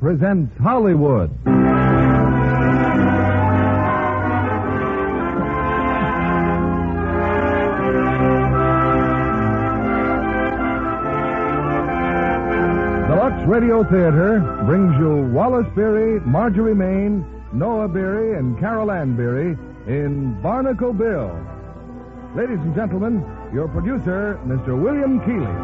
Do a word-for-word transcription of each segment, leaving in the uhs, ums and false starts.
presents Hollywood. The Lux Radio Theater brings you Wallace Beery, Marjorie Main, Noah Beery, and Carol Ann Beery in Barnacle Bill. Ladies and gentlemen, your producer, Mister William Keighley.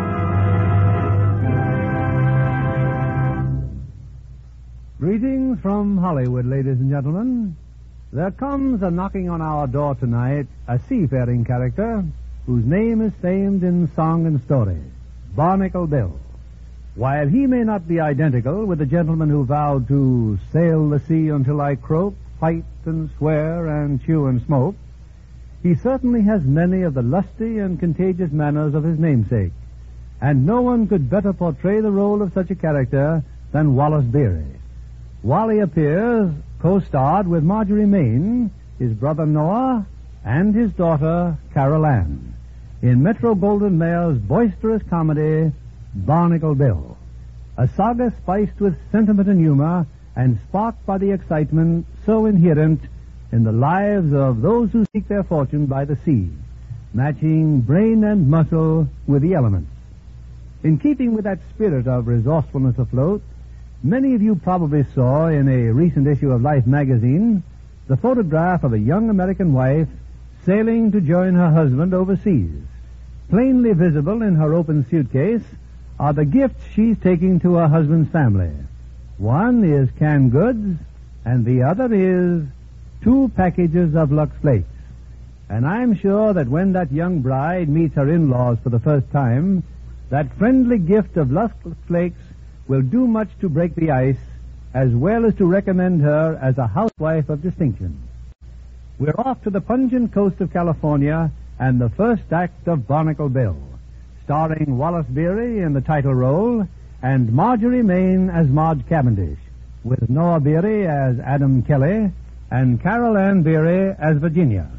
Greetings from Hollywood, ladies and gentlemen. There comes a knocking on our door tonight, a seafaring character whose name is famed in song and story, Barnacle Bill. While he may not be identical with the gentleman who vowed to sail the sea until I croak, fight and swear and chew and smoke, he certainly has many of the lusty and contagious manners of his namesake, and no one could better portray the role of such a character than Wallace Beery. Wally appears co-starred with Marjorie Main, his brother Noah, and his daughter Carol Ann in Metro-Goldwyn-Mayer's boisterous comedy, Barnacle Bill, a saga spiced with sentiment and humor and sparked by the excitement so inherent in the lives of those who seek their fortune by the sea, matching brain and muscle with the elements. In keeping with that spirit of resourcefulness afloat, many of you probably saw in a recent issue of Life magazine the photograph of a young American wife sailing to join her husband overseas. Plainly visible in her open suitcase are the gifts she's taking to her husband's family. One is canned goods, and the other is two packages of Lux Flakes. And I'm sure that when that young bride meets her in-laws for the first time, that friendly gift of Lux Flakes will do much to break the ice, as well as to recommend her as a housewife of distinction. We're off to the pungent coast of California and the first act of Barnacle Bill, starring Wallace Beery in the title role and Marjorie Main as Marge Cavendish, with Noah Beery as Adam Kelly and Carol Ann Beery as Virginia.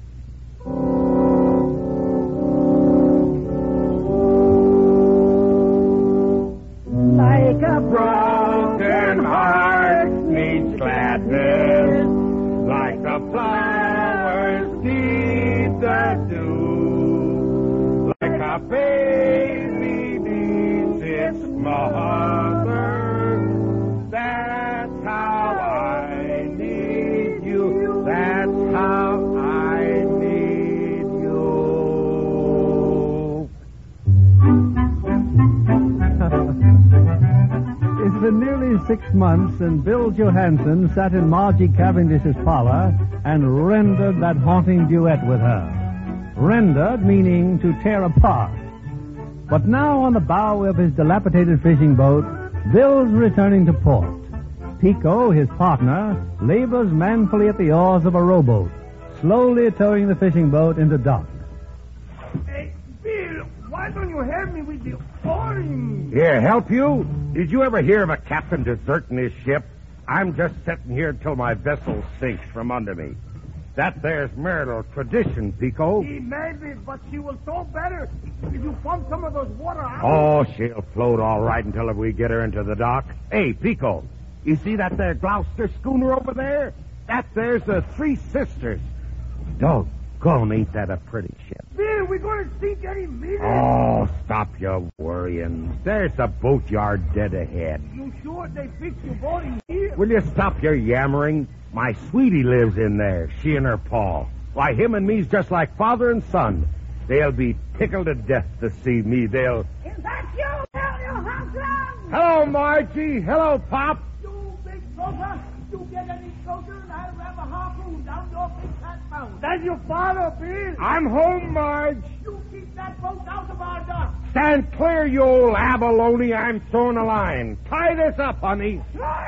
Like a broken heart needs gladness, like the flowers need the dew, like a baby needs its mother. That's how I need you. That's how I need you. It's been nearly six months, and Bill Johansson sat in Margie Cavendish's parlor and rendered that haunting duet with her. Rendered meaning to tear apart. But now on the bow of his dilapidated fishing boat, Bill's returning to port. Pico, his partner, labors manfully at the oars of a rowboat, slowly towing the fishing boat into dock. Hey, Bill, why don't you help me with the oaring? Here, help you? Did you ever hear of a captain deserting his ship? I'm just sitting here till my vessel sinks from under me. That there's marital tradition, Pico. He may be, but she will tow better if you pump some of those water out. Oh, she'll float all right until we get her into the dock. Hey, Pico, you see that there Gloucester schooner over there? That there's the Three Sisters. Doggone, ain't that a pretty ship? Bill, we're going to sink any minute. Oh, stop your worrying. There's the boatyard dead ahead. You sure they fixed your boat in here? Will you stop your yammering? My sweetie lives in there, she and her pa. Why, him and me's just like father and son. They'll be tickled to death to see me. They'll... Is that you, Bill, you husband? Hello, Margie. Hello, Pop. You big gopher, you get any closer and I'll ram a harpoon down your big fat mouth. That's your father, Bill. I'm home, Marge. You keep that boat out of our dock. Stand clear, you old abalone. I'm throwing a line. Tie this up, honey.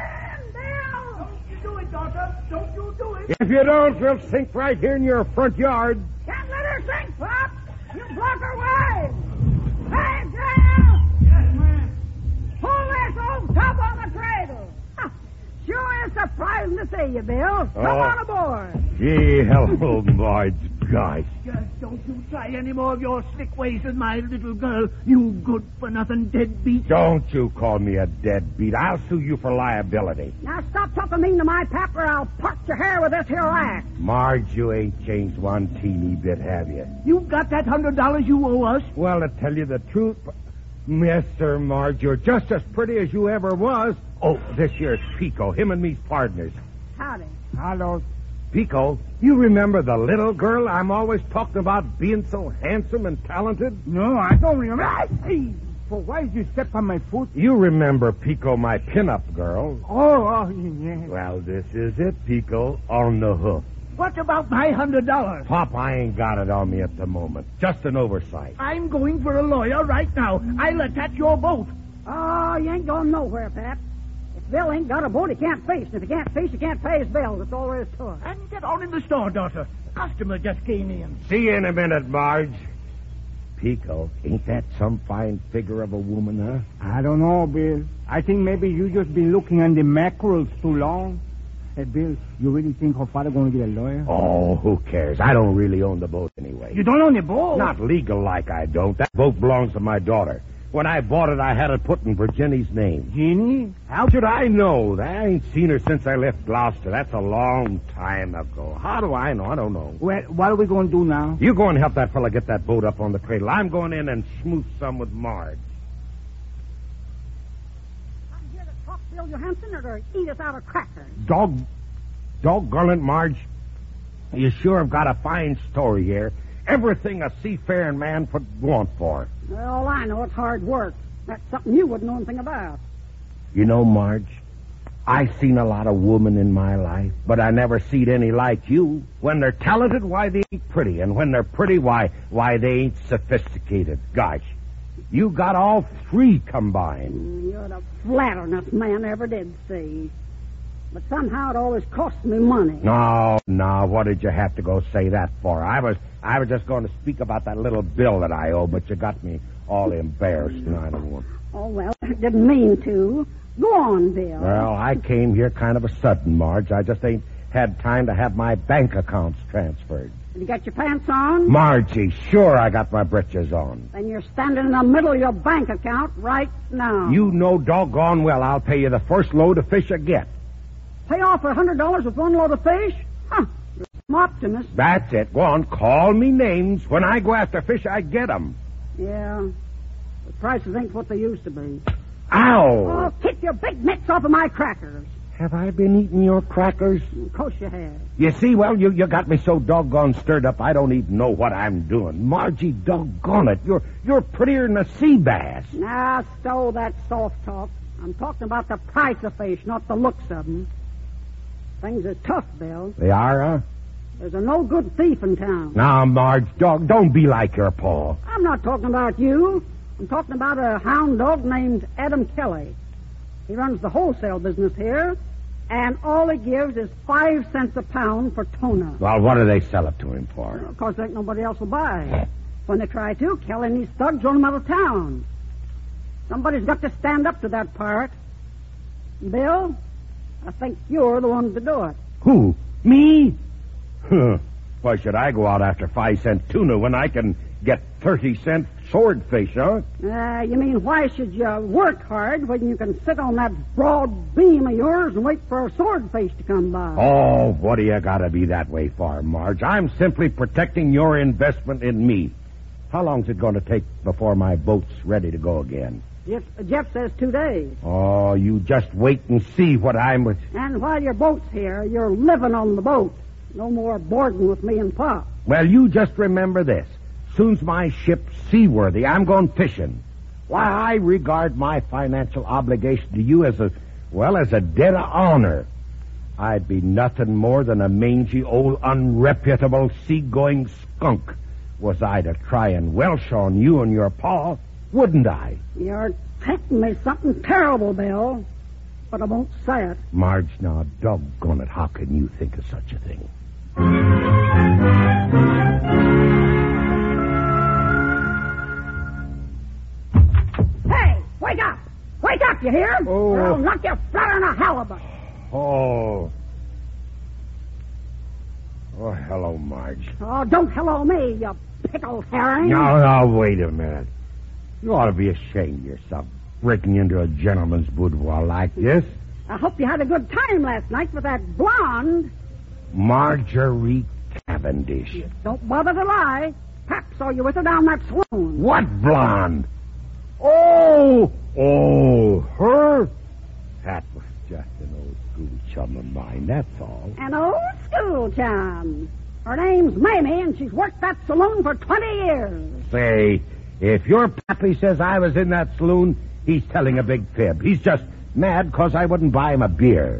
Do it, daughter. Don't you do it. If you don't, we'll sink right here in your front yard. Can't let her sink, Pop. You block her way. Hey, Dale. Yes, ma'am. Pull this old tub on the cradle. Huh. Sure is surprising to see you, Bill. Come Oh. on aboard. Gee, hello, Marge. gosh. Just don't you try any more of your slick ways with my little girl, you good-for-nothing deadbeat. Don't you call me a deadbeat. I'll sue you for liability. Now stop talking mean to my pap, or I'll part your hair with this here axe. Marge, you ain't changed one teeny bit, have you? You got that hundred dollars you owe us? Well, to tell you the truth, yes, sir, Marge, you're just as pretty as you ever was. Oh, this here's Pico, him and me's partners. Howdy. Hello. Pico, you remember the little girl I'm always talking about being so handsome and talented? No, I don't remember. Hey, for why did you step on my foot? You remember Pico, my pinup girl. Oh, oh, yeah. Well, this is it, Pico, on the hoof. What about my hundred dollars? Pop, I ain't got it on me at the moment. Just an oversight. I'm going for a lawyer right now. I'll attach your boat. Oh, you ain't going nowhere, Pap. If Bill ain't got a boat, he can't fish. And if he can't fish, he can't pay his bills. That's all there is to it. And get on in the store, daughter. Customer just came in. See you in a minute, Marge. Pico, ain't that some fine figure of a woman, huh? I don't know, Bill. I think maybe you just been looking on the mackerels too long. Hey, Bill, you really think her father going to get a lawyer? Oh, who cares? I don't really own the boat anyway. You don't own the boat? Not legal like I don't. That boat belongs to my daughter. When I bought it, I had it put in Virginia's name. Ginny? How should I know? I ain't seen her since I left Gloucester. That's a long time ago. How do I know? I don't know. Well, what are we going to do now? You go and help that fella get that boat up on the cradle. I'm going in and smooth some with Marge. I'm here to talk Bill Johansson or to eat us out of crackers. Dog, doggone it, Marge. You sure have got a fine story here. Everything a seafaring man would want for. Well, all I know, it's hard work. That's something you wouldn't know anything about. You know, Marge, I seen a lot of women in my life, but I never seen any like you. When they're talented, why, they ain't pretty. And when they're pretty, why, why, they ain't sophisticated. Gosh, you got all three combined. Mm, You're the flatternest man I ever did see. But somehow it always costs me money. No, no, what did you have to go say that for? I was I was just going to speak about that little bill that I owe, but you got me all embarrassed, and I don't want... Oh, well, I didn't mean to. Go on, Bill. Well, I came here kind of a sudden, Marge. I just ain't had time to have my bank accounts transferred. Did you get your pants on? Margie, sure I got my britches on. Then you're standing in the middle of your bank account right now. You know doggone well I'll pay you the first load of fish I get. Pay off for a hundred dollars with one load of fish? Huh. You're some optimist. That's it. Go on, call me names. When I go after fish, I get 'em. Yeah. The prices ain't what they used to be. Ow! Oh, keep your big mitts off of my crackers. Have I been eating your crackers? Of course you have. You see, well, you, you got me so doggone stirred up, I don't even know what I'm doing. Margie, doggone it. You're, you're prettier than a sea bass. Now, stow that soft talk. I'm talking about the price of fish, not the looks of them. Things are tough, Bill. They are, huh? There's a no-good thief in town. Now, Marge, dog, don't be like your pa. I'm not talking about you. I'm talking about a hound dog named Adam Kelly. He runs the wholesale business here, and all he gives is five cents a pound for tuna. Well, what do they sell it to him for? Well, of course, ain't nobody else will buy. When they try to, Kelly and his thugs run him out of town. Somebody's got to stand up to that part. Bill, I think you're the one to do it. Who? Me? Huh. Why should I go out after five cent tuna when I can get thirty cent swordfish, huh? Uh, you mean, why should you work hard when you can sit on that broad beam of yours and wait for a swordfish to come by? Oh, what do you gotta be that way for, Marge? I'm simply protecting your investment in me. How long's it going to take before my boat's ready to go again? Jeff, Jeff says two days. Oh, you just wait and see what I'm with. And while your boat's here, you're living on the boat. No more boarding with me and Pop. Well, you just remember this. Soon's my ship's seaworthy, I'm going fishing. Why, I regard my financial obligation to you as a, well, as a debt of honor. I'd be nothing more than a mangy, old, unreputable, seagoing skunk was I to try and welsh on you and your pa, wouldn't I? You're taking me something terrible, Bill. But I won't say it. Marge, now, doggone it, how can you think of such a thing? Hey, wake up! Wake up, you hear? Oh. Or I'll knock you flat on a halibut. Oh. Oh, hello, Marge. Oh, don't hello me, you pickled herring. No, no, wait a minute. You ought to be ashamed of yourself breaking into a gentleman's boudoir like this. I hope you had a good time last night with that blonde. Marjorie Cavendish. Don't bother to lie. Pap saw you with her down that saloon. What blonde? Oh, oh, her? That was just an old school chum of mine, that's all. An old school chum. Her name's Mamie, and she's worked that saloon for twenty years. Say, if your pappy says I was in that saloon, he's telling a big fib. He's just mad because I wouldn't buy him a beer.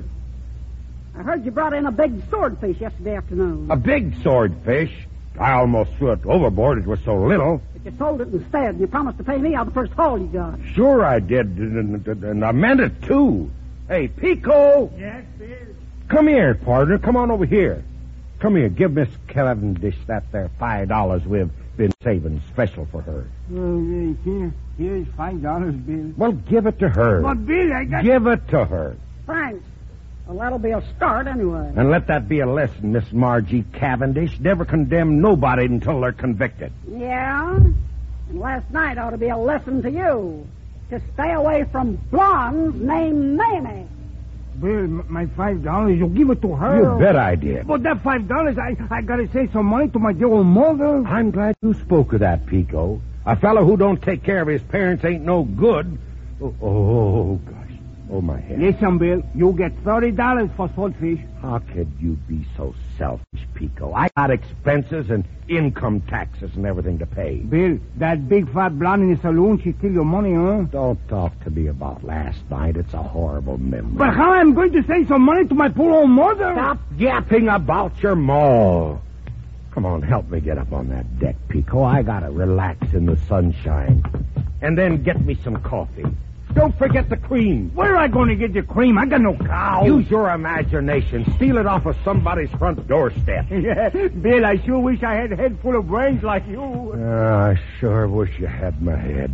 I heard you brought in a big swordfish yesterday afternoon. A big swordfish? I almost threw it overboard. It was so little. But you sold it instead, and you promised to pay me out the first haul you got. Sure I did, and, and, and I meant it, too. Hey, Pico! Yes, Bill? Come here, partner. Come on over here. Come here. Give Miss Cavendish that there five dollars we've been saving special for her. Oh, here, here's five dollars, Bill. Well, give it to her. But, Bill, I got... Give it to her. Thanks. Well, that'll be a start anyway. And let that be a lesson, Miss Margie Cavendish. Never condemn nobody until they're convicted. Yeah? And last night ought to be a lesson to you. To stay away from blondes named Mamie. Bill, m- my five dollars, you give it to her. You bet I did. But that five dollars, I, I gotta save some money to my dear old mother. I'm glad you spoke of that, Pico. A fellow who don't take care of his parents ain't no good. Oh, oh gosh. Oh, my head. Listen, Bill, you get thirty dollars for swordfish. How could you be so selfish, Pico? I got expenses and income taxes and everything to pay. Bill, that big fat blonde in the saloon, she steal your money, huh? Don't talk to me about last night. It's a horrible memory. But how am I going to save some money to my poor old mother? Stop yapping about your maw. Come on, help me get up on that deck, Pico. I gotta relax in the sunshine. And then get me some coffee. Don't forget the cream. Where am I going to get the cream? I got no cow. Use your imagination. Steal it off of somebody's front doorstep. Yeah, Bill, I sure wish I had a head full of brains like you. Uh, I sure wish you had my head.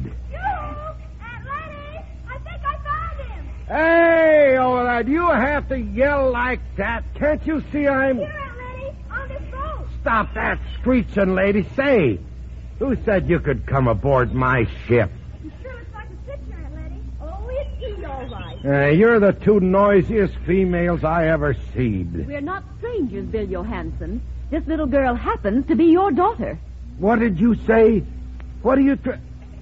Aunt Letty! I think I found him! Hey, over there, do you have to yell like that? Can't you see I'm... Here, Aunt Letty, on this boat! Stop that screeching, lady. Say, who said you could come aboard my ship? You sure looks like a picture, Aunt Letty. Oh, it's you, all right. Uh, you're the two noisiest females I ever seed. We're not strangers, Bill Johansson. This little girl happens to be your daughter. What did you say? What are you try...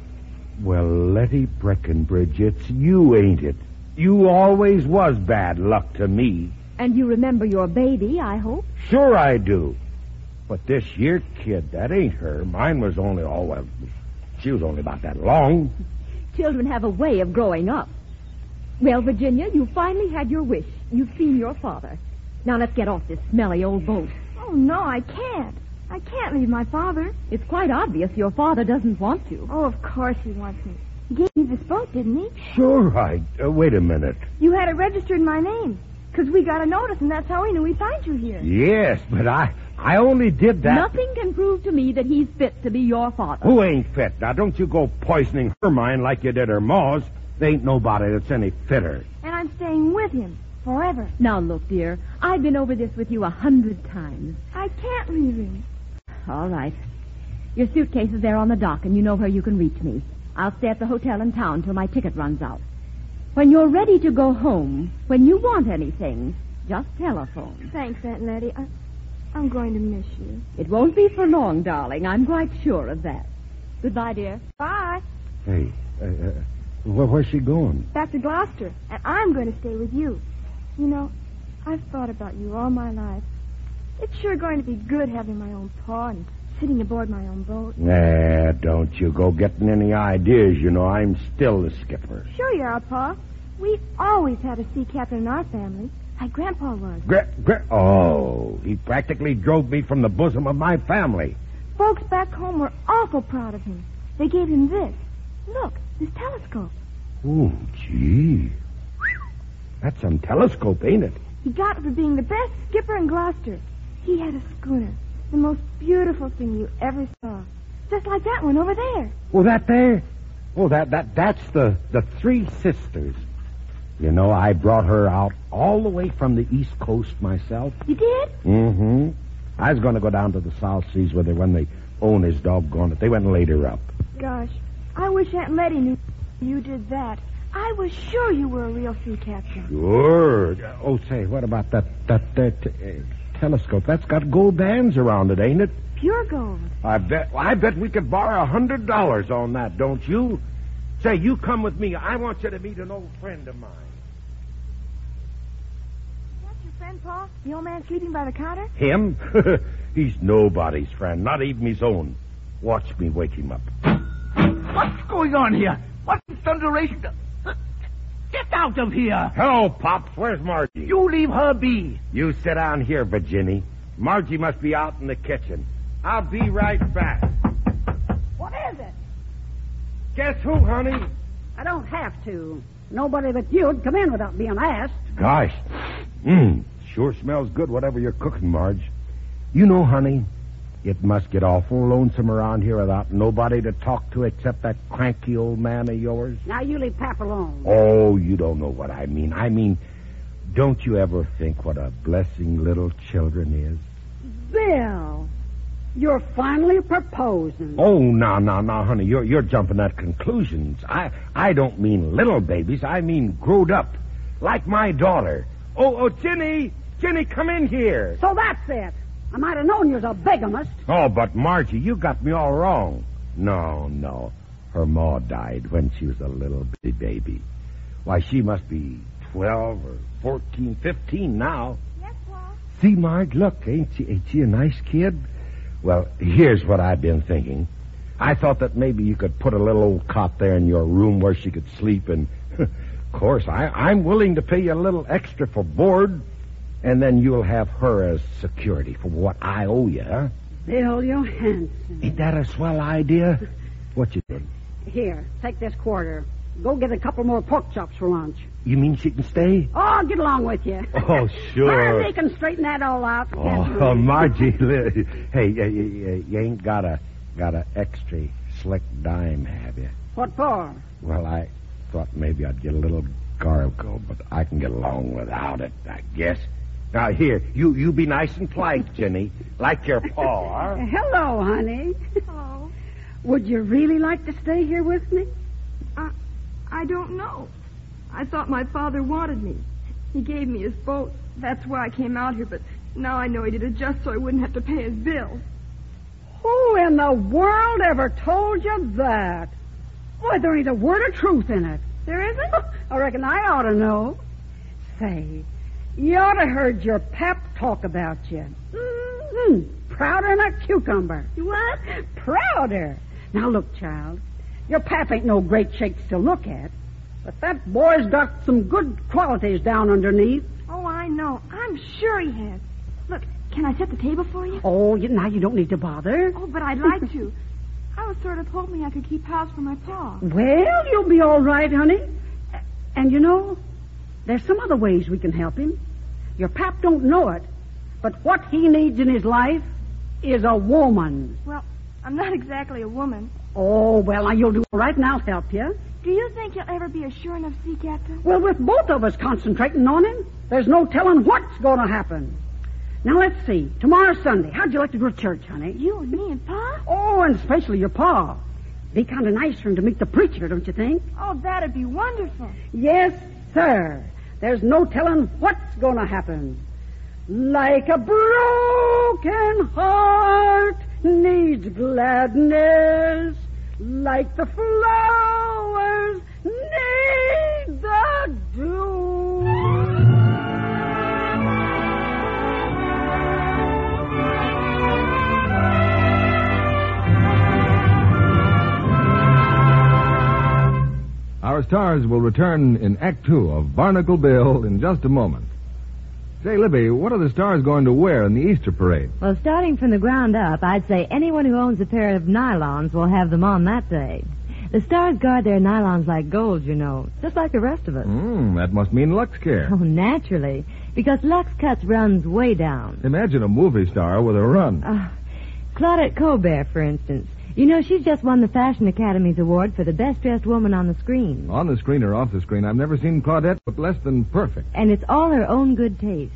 Well, Letty Breckenbridge, it's you, ain't it? You always was bad luck to me. And you remember your baby, I hope? Sure I do. But this year kid, that ain't her. Mine was only, oh, well, she was only about that long. Children have a way of growing up. Well, Virginia, you finally had your wish. You've seen your father. Now let's get off this smelly old boat. Oh, no, I can't. I can't leave my father. It's quite obvious your father doesn't want you. Oh, of course he wants me. He gave me this boat, didn't he? Sure, I... Uh, wait a minute. You had it registered in my name. Because we got a notice, and that's how we knew we found you here. Yes, but I... I only did that... Nothing can prove to me that he's fit to be your father. Who ain't fit? Now, don't you go poisoning her mind like you did her ma's. There ain't nobody that's any fitter. And I'm staying with him forever. Now, look, dear, I've been over this with you a hundred times. I can't leave him. All right. Your suitcase is there on the dock, and you know where you can reach me. I'll stay at the hotel in town till my ticket runs out. When you're ready to go home, when you want anything, just telephone. Thanks, Aunt Letty. I, I'm going to miss you. It won't be for long, darling. I'm quite sure of that. Goodbye, dear. Bye. Hey, uh, uh, where, where's she going? Back to Gloucester, and I'm going to stay with you. You know, I've thought about you all my life. It's sure going to be good having my own pa and sitting aboard my own boat. Nah, don't you go getting any ideas. You know, I'm still the skipper. Sure you are, Pa. We always had a sea captain in our family, like Grandpa was. Gra- gra- oh, he practically drove me from the bosom of my family. Folks back home were awful proud of him. They gave him this. Look, this telescope. Oh, gee. That's some telescope, ain't it? He got it for being the best skipper in Gloucester. He had a schooner, the most beautiful thing you ever saw. Just like that one over there. Oh, that there? Oh, that, that, that's the, the Three Sisters. You know, I brought her out all the way from the East Coast myself. You did? Mm-hmm. I was going to go down to the South Seas with her when the owner's doggone it. They went and laid her up. Gosh, I wish Aunt Letty knew you did that. I was sure you were a real sea captain. Sure. Oh, say, what about that that that uh, telescope? That's got gold bands around it, ain't it? Pure gold. I bet. I bet we could borrow a hundred dollars on that, don't you? Say, you come with me. I want you to meet an old friend of mine. Is that your friend, Paul? The old man sleeping by the counter? Him? He's nobody's friend, not even his own. Watch me wake him up. What's going on here? What in thunderation? Get out of here! Hello, Pops. Where's Margie? You leave her be. You sit down here, Virginie. Margie must be out in the kitchen. I'll be right back. What is it? Guess who, honey? I don't have to. Nobody but you'd come in without being asked. Gosh. Mmm. Sure smells good, whatever you're cooking, Marge. You know, honey, it must get awful lonesome around here without nobody to talk to except that cranky old man of yours. Now you leave Pap alone. Oh, you don't know what I mean. I mean, don't you ever think what a blessing little children is? Bill, you're finally proposing. Oh, no, no, no, honey. You're you're jumping at conclusions. I I don't mean little babies. I mean growed up, like my daughter. Oh, oh, Ginny, Ginny, come in here. So that's it. I might have known you was a bigamist. Oh, but Margie, you got me all wrong. No, no. Her ma died when she was a little bitty baby. Why, she must be twelve or fourteen, fifteen now. Yes, Paul. See, Marge, look, ain't she, ain't she a nice kid? Well, here's what I've been thinking. I thought that maybe you could put a little old cot there in your room where she could sleep, and, of course, I, I'm willing to pay you a little extra for board, and then you'll have her as security for what I owe you, huh? Bill Johansson. Ain't that a swell idea? What you doing? Here, take this quarter. Go get a couple more pork chops for lunch. You mean she can stay? Oh, get along with you. Oh, sure. They can straighten that all out. Oh, Margie, li- hey, you, you, you ain't got a got a extra slick dime, have you? What for? Well, I thought maybe I'd get a little gargle, but I can get along without it, I guess. Now, here, you you be nice and polite, Jenny, like your pa, huh? Hello, honey. Oh. Would you really like to stay here with me? I, I don't know. I thought my father wanted me. He gave me his boat. That's why I came out here, but now I know he did it just so I wouldn't have to pay his bill. Who in the world ever told you that? Boy, there ain't a word of truth in it. There isn't? I reckon I ought to know. Say, you ought to heard your pap talk about you. Mm-hmm. Prouder than a cucumber. What? Prouder. Now, look, child. Your pap ain't no great shakes to look at, but that boy's got some good qualities down underneath. Oh, I know. I'm sure he has. Look, can I set the table for you? Oh, you, now you don't need to bother. Oh, but I'd like to. I was sort of hoping I could keep house for my pa. Well, you'll be all right, honey. And you know, there's some other ways we can help him. Your pap don't know it, but what he needs in his life is a woman. Well, I'm not exactly a woman. Oh, well, now you'll do all right, and I'll help you. Do you think you'll ever be a sure enough sea captain? Well, with both of us concentrating on him, there's no telling what's going to happen. Now, let's see. Tomorrow's Sunday. How'd you like to go to church, honey? You and me and Pa? Oh, and especially your pa. Be kind of nice for him to meet the preacher, don't you think? Oh, that'd be wonderful. Yes, sir. There's no telling what's going to happen. Like a broken heart needs gladness, like the flowers need the dew. Our stars will return in Act Two of Barnacle Bill in just a moment. Say, Libby, what are the stars going to wear in the Easter parade? Well, starting from the ground up, I'd say anyone who owns a pair of nylons will have them on that day. The stars guard their nylons like gold, you know, just like the rest of us. Mm, that must mean Lux Care. Oh, naturally, because Lux cuts runs way down. Imagine a movie star with a run. Uh, Claudette Colbert, for instance. You know, she's just won the Fashion Academy's award for the best-dressed woman on the screen. On the screen or off the screen, I've never seen Claudette look less than perfect. And it's all her own good taste.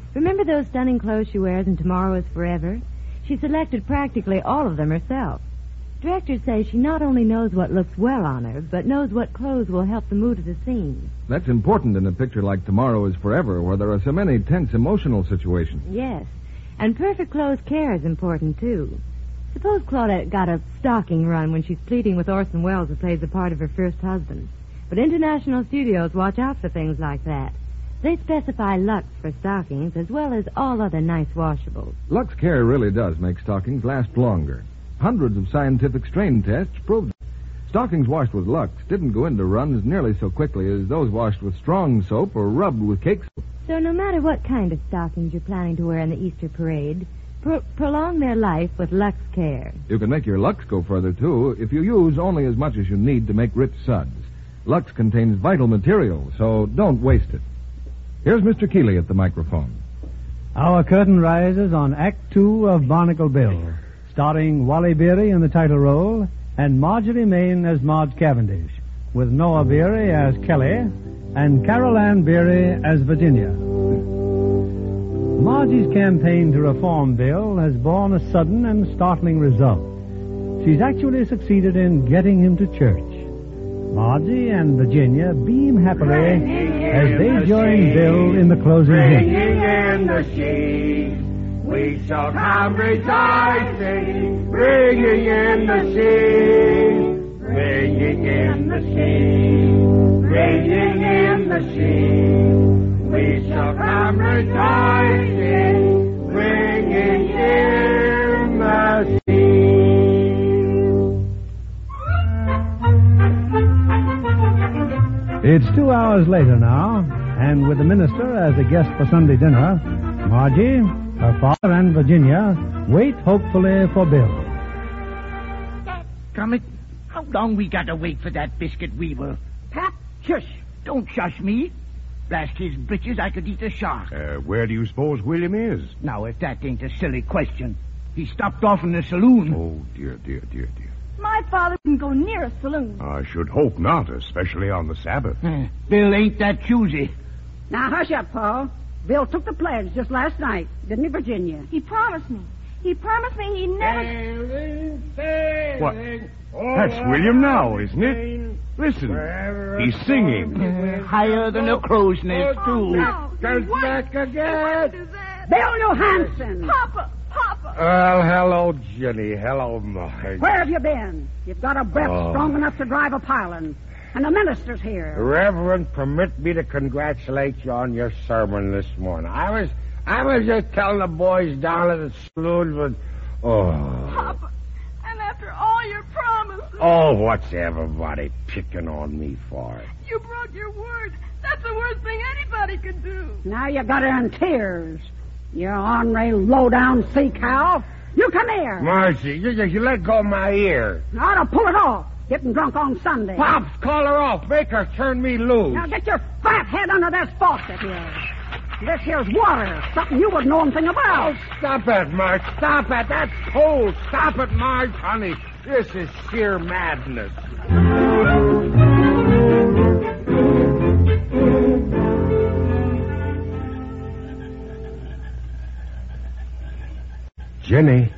Remember those stunning clothes she wears in Tomorrow is Forever? She selected practically all of them herself. Directors say she not only knows what looks well on her, but knows what clothes will help the mood of the scene. That's important in a picture like Tomorrow is Forever, where there are so many tense emotional situations. Yes, and perfect clothes care is important, too. Suppose Claudette got a stocking run when she's pleading with Orson Welles, who plays the part of her first husband. But international studios watch out for things like that. They specify Lux for stockings as well as all other nice washables. Lux Care really does make stockings last longer. Hundreds of scientific strain tests proved it. Stockings washed with Lux didn't go into runs nearly so quickly as those washed with strong soap or rubbed with cake soap. So no matter what kind of stockings you're planning to wear in the Easter parade, pro- prolong their life with Lux Care. You can make your Lux go further, too, if you use only as much as you need to make rich suds. Lux contains vital material, so don't waste it. Here's Mister Keeley at the microphone. Our curtain rises on Act Two of Barnacle Bill, starring Wally Beery in the title role and Marjorie Main as Marge Cavendish, with Noah Beery as Kelly and Carol Ann Beery as Virginia. Margie's campaign to reform Bill has borne a sudden and startling result. She's actually succeeded in getting him to church. Margie and Virginia beam happily as they join Bill in the closing hymn. Ringing in the sheaves, we shall come rejoicing. Ringing in the sheaves, ringing in the sheaves, ringing in the sheaves, we shall come rejoicing. Ringing in the sheaves. It's two hours later now, and with the minister as a guest for Sunday dinner, Margie, her father, and Virginia wait hopefully for Bill. Comet, how long we got to wait for that biscuit weaver? Pat, shush. Don't shush me. Blast his britches, I could eat a shark. Uh, where do you suppose William is? Now, if that ain't a silly question. He stopped off in the saloon. Oh, dear, dear, dear, dear. My father wouldn't go near a saloon. I should hope not, especially on the Sabbath. Eh, Bill ain't that choosy. Now, hush up, Paul. Bill took the pledge just last night, didn't he, Virginia? He promised me. He promised me he'd never... Sailing, sailing. What? That's William now, isn't it? Listen, he's singing. Uh, higher than a crow's nest, too. No, Goes he back wouldn't. He again. wouldn't do that. Bill Johansson! Papa, Papa. Well, hello, Jenny. Hello, Marge. Where have you been? You've got a breath Oh. strong enough to drive a pylon. And the minister's here. Reverend, permit me to congratulate you on your sermon this morning. I was I was just telling the boys down at the saloon, but... Oh. Papa, and after all your promises, Oh, what's everybody picking on me for? you broke your word. That's the worst thing anybody could do. Now you got her in tears. You ornery, low-down sea cow. You come here. Marcy, you, you let go of my ear. I ought to pull it off. Getting drunk on Sunday. Pops, call her off. Make her turn me loose. Now get your fat head under this faucet here. This here's water. Something you wouldn't know anything about. Oh, stop it, Marge. Stop it. That's cold. Stop it, Marge. Honey, this is sheer madness. Jenny.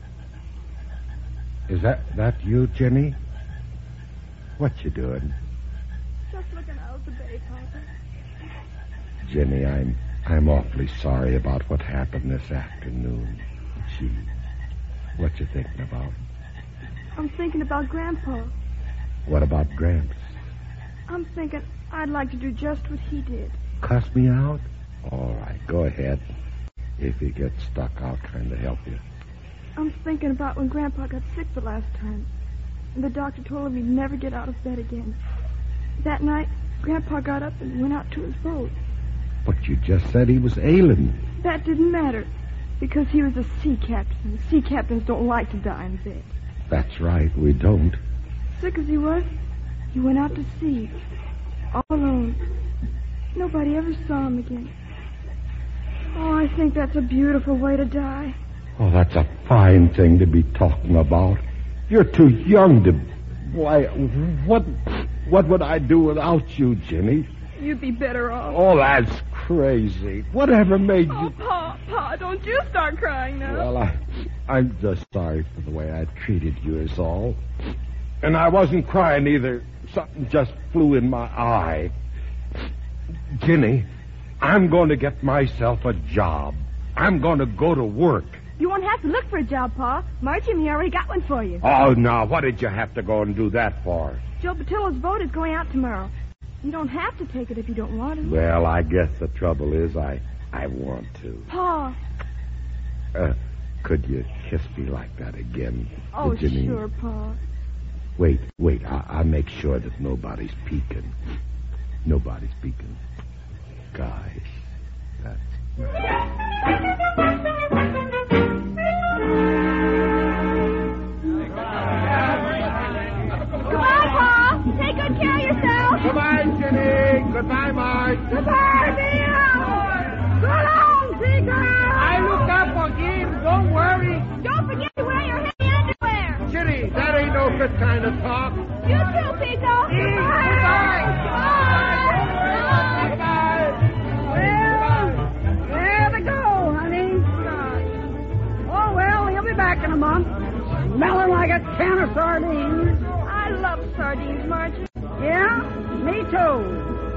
Is that that you, Jenny? What you doing? Just looking out the bay, Papa. Jenny, I'm I'm awfully sorry about what happened this afternoon. Gee, what you thinking about? I'm thinking about Grandpa. What about Gramps? I'm thinking I'd like to do just what he did. Cuss me out? All right, go ahead. If you get stuck, I'll kind of help you. I'm thinking about when Grandpa got sick the last time. And the doctor told him he'd never get out of bed again. That night, Grandpa got up and went out to his boat. But you just said he was ailing. That didn't matter, because he was a sea captain. Sea captains don't like to die in bed. That's right, we don't. Sick as he was, he went out to sea, all alone. Nobody ever saw him again. Oh, I think that's a beautiful way to die. Oh, that's a fine thing to be talking about. You're too young to... Why, what what would I do without you, Jenny? You'd be better off. Oh, that's crazy. Whatever made Oh, you... Pa, Pa, don't you start crying now. Well, I, I'm just sorry for the way I treated you is all. And I wasn't crying either. Something just flew in my eye. Ginny, I'm going to get myself a job. I'm going to go to work. You won't have to look for a job, Pa. Margie and me already got one for you. Oh, now, what did you have to go and do that for? Joe Patillo's vote is going out tomorrow. You don't have to take it if you don't want to. Well, I guess the trouble is I, I want to. Pa. Uh, could you kiss me like that again? Oh, Ginny? sure, Pa. Wait, wait. I, I'll make sure that nobody's peeking. Nobody's peeking. Gosh, that's... Goodbye, Pa. Take good care of yourself. Goodbye, Ginny. Goodbye, Marge. Goodbye, Bill. So long, Seagull. I look up for him. Don't worry. Don't forget to wear your heavy underwear. Ginny, that ain't no good kind of talk. You too, Pico. Goodbye. Well, there they go, honey. Oh, well, he'll be back in a month. Smelling like a can of sardines. I love sardines, Margie. Yeah, me too.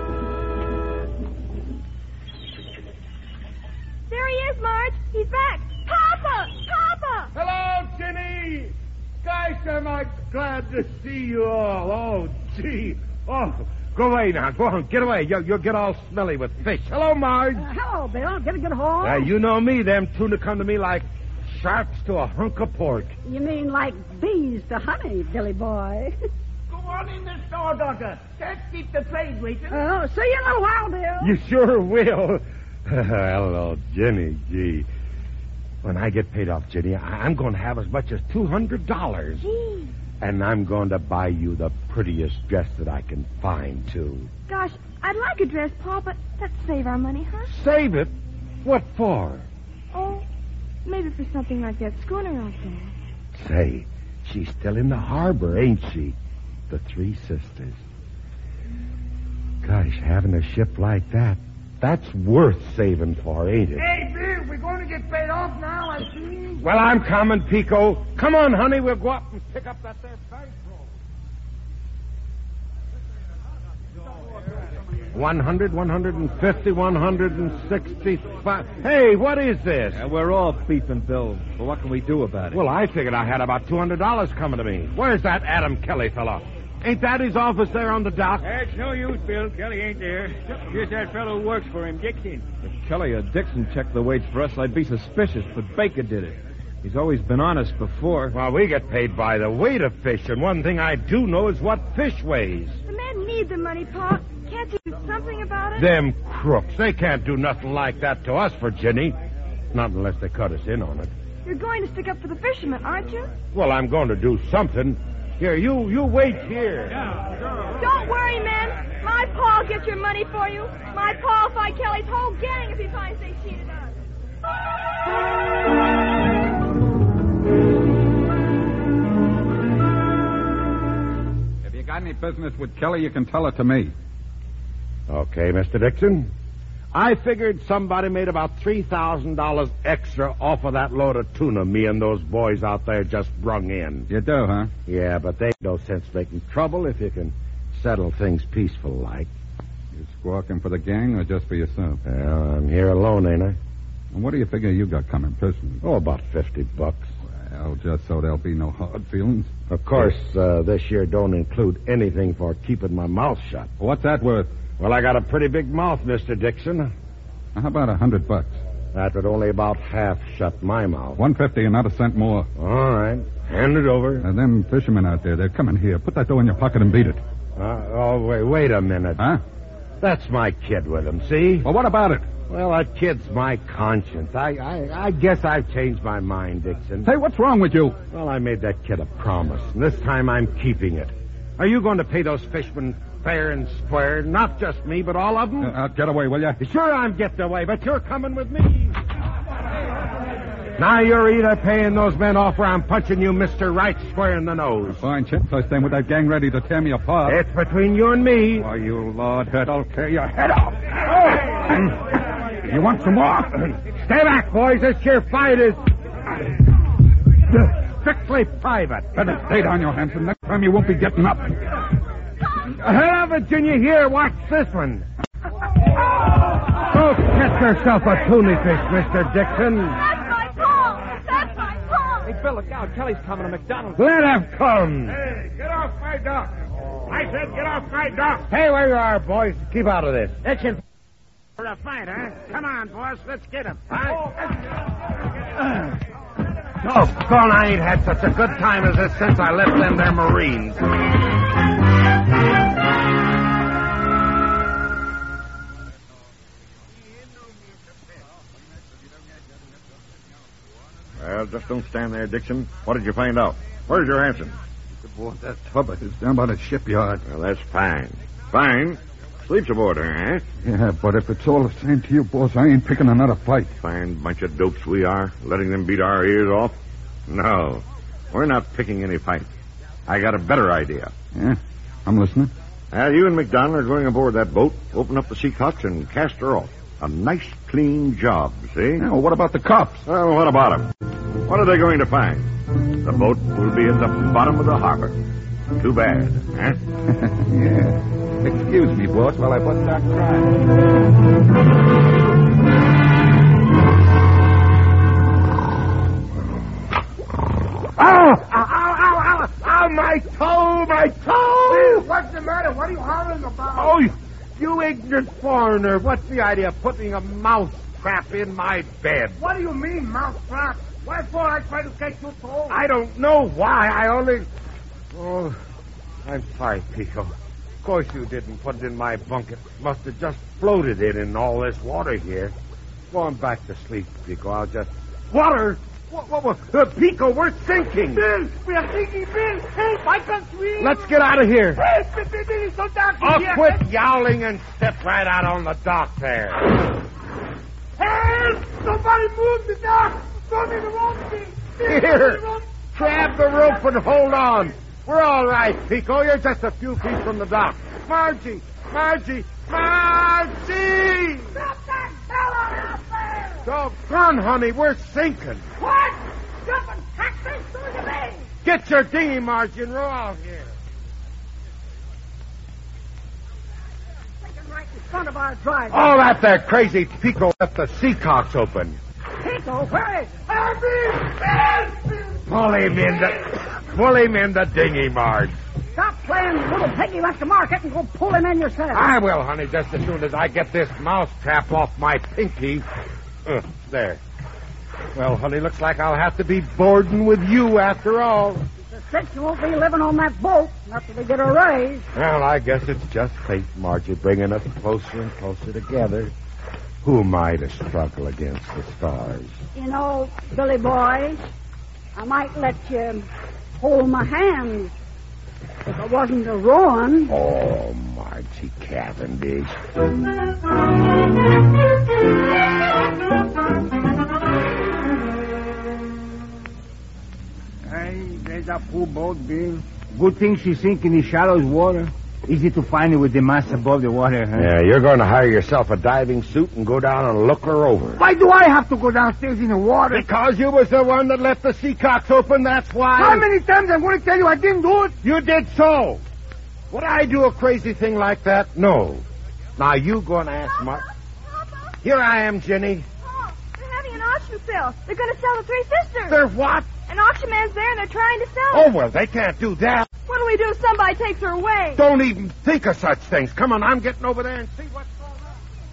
There he is, Marge. He's back. Papa! Papa! Hello, Ginny. Gosh, am I glad to see you all. Oh, gee. Oh, go away now. Go on, get away. You'll, you'll get all smelly with fish. Hello, Marge. Uh, hello, Bill. Get a good haul? Uh, you know me. Them tuna come to me like sharks to a hunk of pork. You mean like bees to honey, Billy boy? Go on in the store, Doctor. Can't keep the trade waiting. Oh, see you in a little while, Bill. You sure will. Hello, Ginny. Gee. When I get paid off, Ginny, I- I'm going to have as much as two hundred dollars. Gee. And I'm going to buy you the prettiest dress that I can find, too. Gosh, I'd like a dress, Pa, but let's save our money, huh? Save it? What for? Oh, maybe for something like that schooner out there. Say, she's still in the harbor, ain't she? The Three Sisters. Gosh, having a ship like that, that's worth saving for, ain't it? Hey, Bill, we're going to get paid off now, I see. Well, I'm coming, Pico. Come on, honey, we'll go up and pick up that there bankroll. One hundred, one hundred and fifty, one hundred and sixty-five. Hey, what is this? Yeah, we're all beeping, Bill. But what can we do about it? Well, I figured I had about two hundred dollars coming to me. Where's that Adam Kelly fella? Ain't that his office there on the dock? That's no use, Bill. Kelly ain't there. Here's that fellow who works for him, Dixon. If Kelly or Dixon checked the weights for us, I'd be suspicious, but Baker did it. He's always been honest before. Well, we get paid by the weight of fish, and one thing I do know is what fish weighs. The men need the money, Pa. Can't you do something about it? Them crooks, they can't do nothing like that to us, Virginie. Not unless they cut us in on it. You're going to stick up for the fishermen, aren't you? Well, I'm going to do something. Here, you you wait here. Don't worry, men. My Pa'll get your money for you. My Pa'll fight Kelly's whole gang if he finds they cheated us. If you got any business with Kelly, you can tell it to me. Okay, Mister Dixon. I figured somebody made about three thousand dollars extra off of that load of tuna me and those boys out there just brung in. You do, huh? Yeah, but they ain't no sense making trouble if you can settle things peaceful like. You squawking for the gang or just for yourself? Well, I'm here alone, ain't I? And what do you figure you got coming personally? Oh, about fifty bucks. Well, just so there'll be no hard feelings. Of course, uh, this year don't include anything for keeping my mouth shut. What's that worth? Well, I got a pretty big mouth, Mister Dixon. How about a hundred bucks? That would only about half shut my mouth. One fifty and not a cent more. All right. Hand it over. And them fishermen out there, they're coming here. Put that dough in your pocket and beat it. Uh, oh, wait, wait a minute. Huh? That's my kid with him, see? Well, what about it? Well, that kid's my conscience. I, I, I guess I've changed my mind, Dixon. Say, what's wrong with you? Well, I made that kid a promise, and this time I'm keeping it. Are you going to pay those fishermen fair and square? Not just me, but all of them? Uh, get away, will you? Sure, I'm getting away, but you're coming with me. Now you're either paying those men off or I'm punching you, Mister Right, square in the nose. Fine chance I stand with that gang ready to tear me apart. It's between you and me. Why, you lord head, I'll tear your head off. Oh! You want some more? Stay back, boys. This here fight is strictly private. Better stay down, Johansson. Next time you won't be getting up. Hello, Virginia. Here, watch this one. Go get yourself a toonie fish, Mister Dixon. That's my paw! That's my paw! Hey, Bill, look out. Kelly's coming to McDonald's. Let him come. Hey, get off my dock. I said get off my dock. Hey, where you are, boys. Keep out of this. That's it. For a fight, huh? Come on, boss. Let's get him. Huh? Doggone, I ain't had such a good time as this since I left them there Marines. Well, just don't stand there, Dixon. What did you find out? Where's your Hanson? Boy, that Hubbard is down by the shipyard. Well, that's fine. Fine. Sleeps aboard her, eh? Yeah, but if it's all the same to you, boss, I ain't picking another fight. Fine bunch of dopes we are, letting them beat our ears off. No, we're not picking any fight. I got a better idea. Yeah, I'm listening. Well, you and McDonald are going aboard that boat, open up the Seacocks, and cast her off. A nice, clean job, see? Yeah, well, what about the cops? Well, what about them? What are they going to find? The boat will be at the bottom of the harbor. Too bad, huh? Yeah. Excuse me, boss, while I bust out crying. Oh! Ow, ow, ow, ow! Ow, my toe, my toe! What's the matter? What are you hollering about? Oh, you, you ignorant foreigner. What's the idea of putting a mouse trap in my bed? What do you mean, mousetrap? Why for I try to catch your toe? I don't know why. I only... Oh, I'm sorry, Pico. Of course you didn't put it in my bunk. It must have just floated in in all this water here. Go on back to sleep, Pico. I'll just... Water? What, what, what? Uh, Pico, we're sinking. Bill, we are sinking, Bill. Help, I can't swim. Let's get out of here. Help, Bill, Bill, Bill, it's so dark in Oh, here. quit yowling and step right out on the dock there. Help! Somebody move the dock. Go to the wrong thing. Here, grab the rope and hold on. We're all right, Pico. You're just a few feet from the dock. Margie! Margie! Margie! Stop that fella out there! Doggone, honey, we're sinking. What? Jumping taxis through the bay. Get your dinghy, Margie, and row out here. Sinking right in front of our drive. Oh, that there crazy Pico left the Seacocks open. Pico, where is it? Help me! Help me! Pull him in the... Pull him in the dinghy, Marge. Stop playing little piggy like the market and go pull him in yourself. I will, honey, just as soon as I get this mouse trap off my pinky. Uh, there. Well, honey, looks like I'll have to be boarding with you after all. Since you won't be living on that boat after we get a raise. Well, I guess it's just fate, Margie, bringing us closer and closer together. Who am I to struggle against the stars? You know, Billy boy, I might let you hold my hand if it wasn't a rowing. Oh, Margie Cavendish. Hey, there's a poor boat, Bill. Good thing she sink in the shallow water. Easy to find it with the mast above the water, huh? Yeah, you're going to hire yourself a diving suit and go down and look her over. Why do I have to go downstairs in the water? Because you was the one that left the Seacocks open, that's why. How many times I'm going to tell you I didn't do it? You did so. Would I do a crazy thing like that? No. Now, you go and ask Mark. Here I am, Jenny. Oh, they're having an auction sale. They're going to sell the Three Sisters. They're what? An auction man's there and they're trying to sell Oh, her. well, they can't do that. What do we do if somebody takes her away? Don't even think of such things. Come on, I'm getting over there and see what's going on.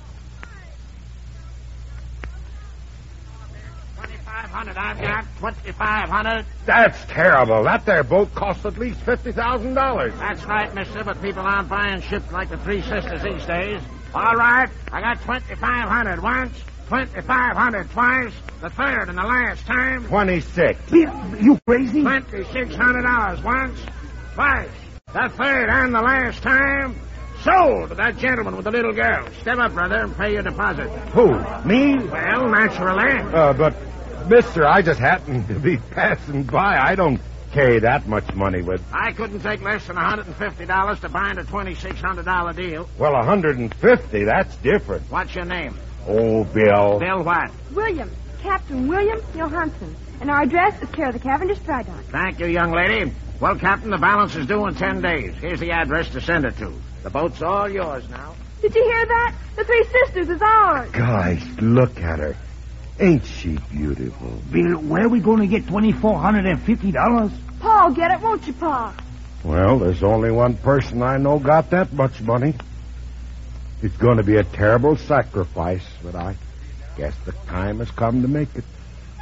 twenty-five hundred, I've got twenty-five hundred. That's terrible. That there boat costs at least fifty thousand dollars. That's right, mister, but people aren't buying ships like the Three Sisters these days. All right, I got twenty-five hundred once, twenty-five hundred twice, the third and the last time. Twenty-six. You crazy? twenty-six hundred dollars once, twice, the third and the last time. Sold to that gentleman with the little girl. Step up, brother, and pay your deposit. Who? Me? Well, naturally. Uh, but, mister, I just happened to be passing by. I don't carry that much money with. I couldn't take less than one hundred fifty dollars to bind a twenty-six hundred dollars deal. Well, one hundred fifty, that's different. What's your name? Oh, Bill. Bill what? William. Captain William Johansson. And our address is care of the Cavendish Dry Dock. Thank you, young lady. Well, Captain, the balance is due in ten days. Here's the address to send it to. The boat's all yours now. Did you hear that? The Three Sisters is ours. Gosh, look at her. Ain't she beautiful? Bill, where are we going to get twenty-four hundred fifty dollars? Paul, get it, won't you, Pa? Well, there's only one person I know got that much money. It's going to be a terrible sacrifice, but I guess the time has come to make it.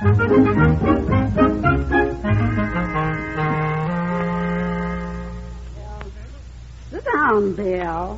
Sit down, Bill.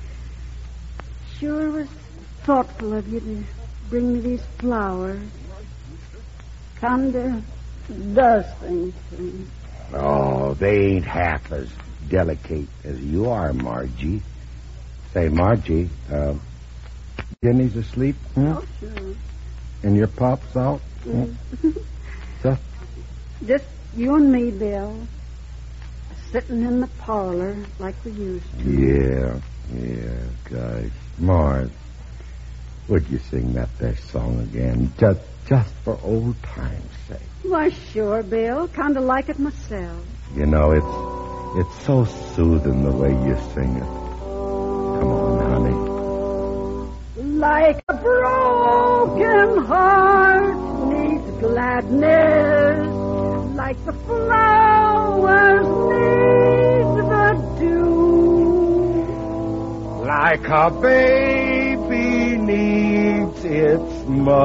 Sure was thoughtful of you to bring me these flowers. Kinda does things to me. Oh, they ain't half as delicate as you are, Margie. Say, Margie, uh, Jenny's asleep? Hmm? Oh, sure. And your pop's out? Mm. So? Just you and me, Bill. Sitting in the parlor like we used to. Yeah, yeah, guys. Marge, would you sing that there song again? Just just for old time's sake. Why, sure, Bill. Kind of like it myself. You know, it's it's so soothing the way you sing it. Come on, honey. Like a broken heart needs gladness, like the flowers need the dew. Like a baby needs its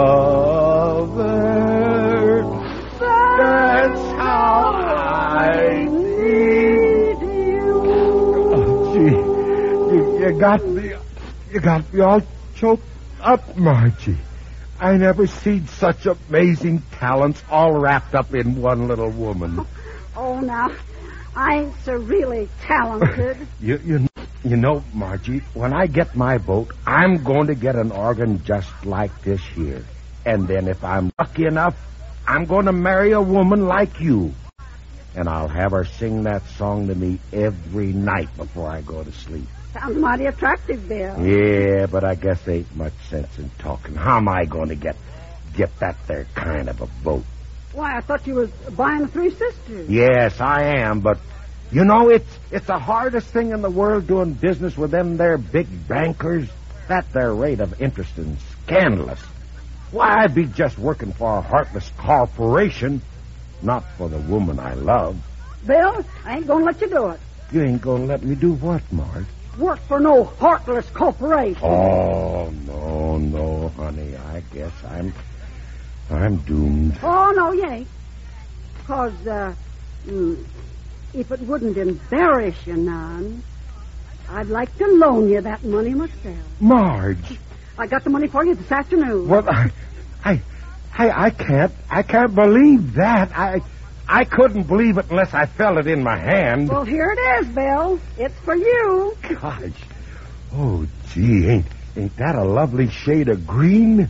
mother. That's how I need you. Oh, gee, you, you got me, you got me all choked up, Margie. I never seen such amazing talents all wrapped up in one little woman. Oh, now, I ain't so really talented. you, you, you know, Margie, when I get my boat, I'm going to get an organ just like this here. And then if I'm lucky enough, I'm going to marry a woman like you. And I'll have her sing that song to me every night before I go to sleep. Sounds mighty attractive, Bill. Yeah, but I guess there ain't much sense in talking. How am I going to get get that there kind of a boat? Why, I thought you was buying the Three Sisters. Yes, I am, but you know, it's it's the hardest thing in the world doing business with them there big bankers. That their rate of interest is scandalous. Why, I'd be just working for a heartless corporation, not for the woman I love. Bill, I ain't gonna let you do it. You ain't gonna let me do what, Marge? Work for no heartless corporation. Oh, no, no, honey. I guess I'm I'm doomed. Oh, no, you ain't. Because, uh, mm, if it wouldn't embarrass you none, I'd like to loan you that money myself. Marge. I got the money for you this afternoon. Well, I, I, I, I can't, I can't believe that. I, I couldn't believe it unless I felt it in my hand. Well, here it is, Bill. It's for you. Gosh. Oh, gee, ain't, ain't that a lovely shade of green?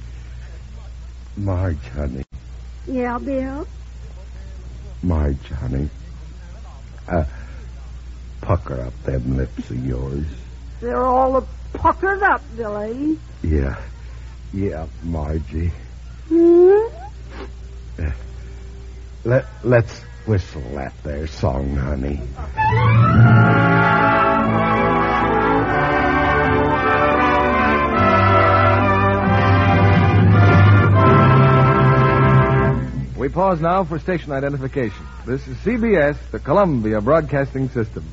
Marge, honey. Yeah, Bill? Marge, honey. Uh, pucker up them lips of yours. They're all puckered up, Billy. Yeah. Yeah, Margie. Hmm? Uh, let, let's whistle that there song, honey. We pause now for station identification. This is C B S, the Columbia Broadcasting System.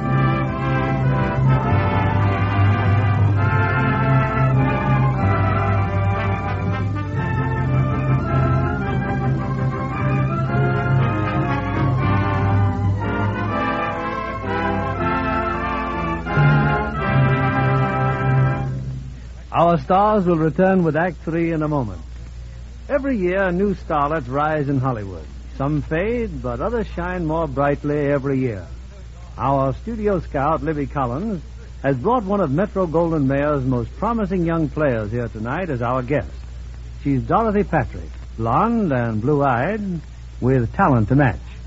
Our stars will return with Act Three in a moment. Every year, new starlets rise in Hollywood. Some fade, but others shine more brightly every year. Our studio scout, Libby Collins, has brought one of Metro-Goldwyn-Mayer's most promising young players here tonight as our guest. She's Dorothy Patrick, blonde and blue-eyed, with talent to match.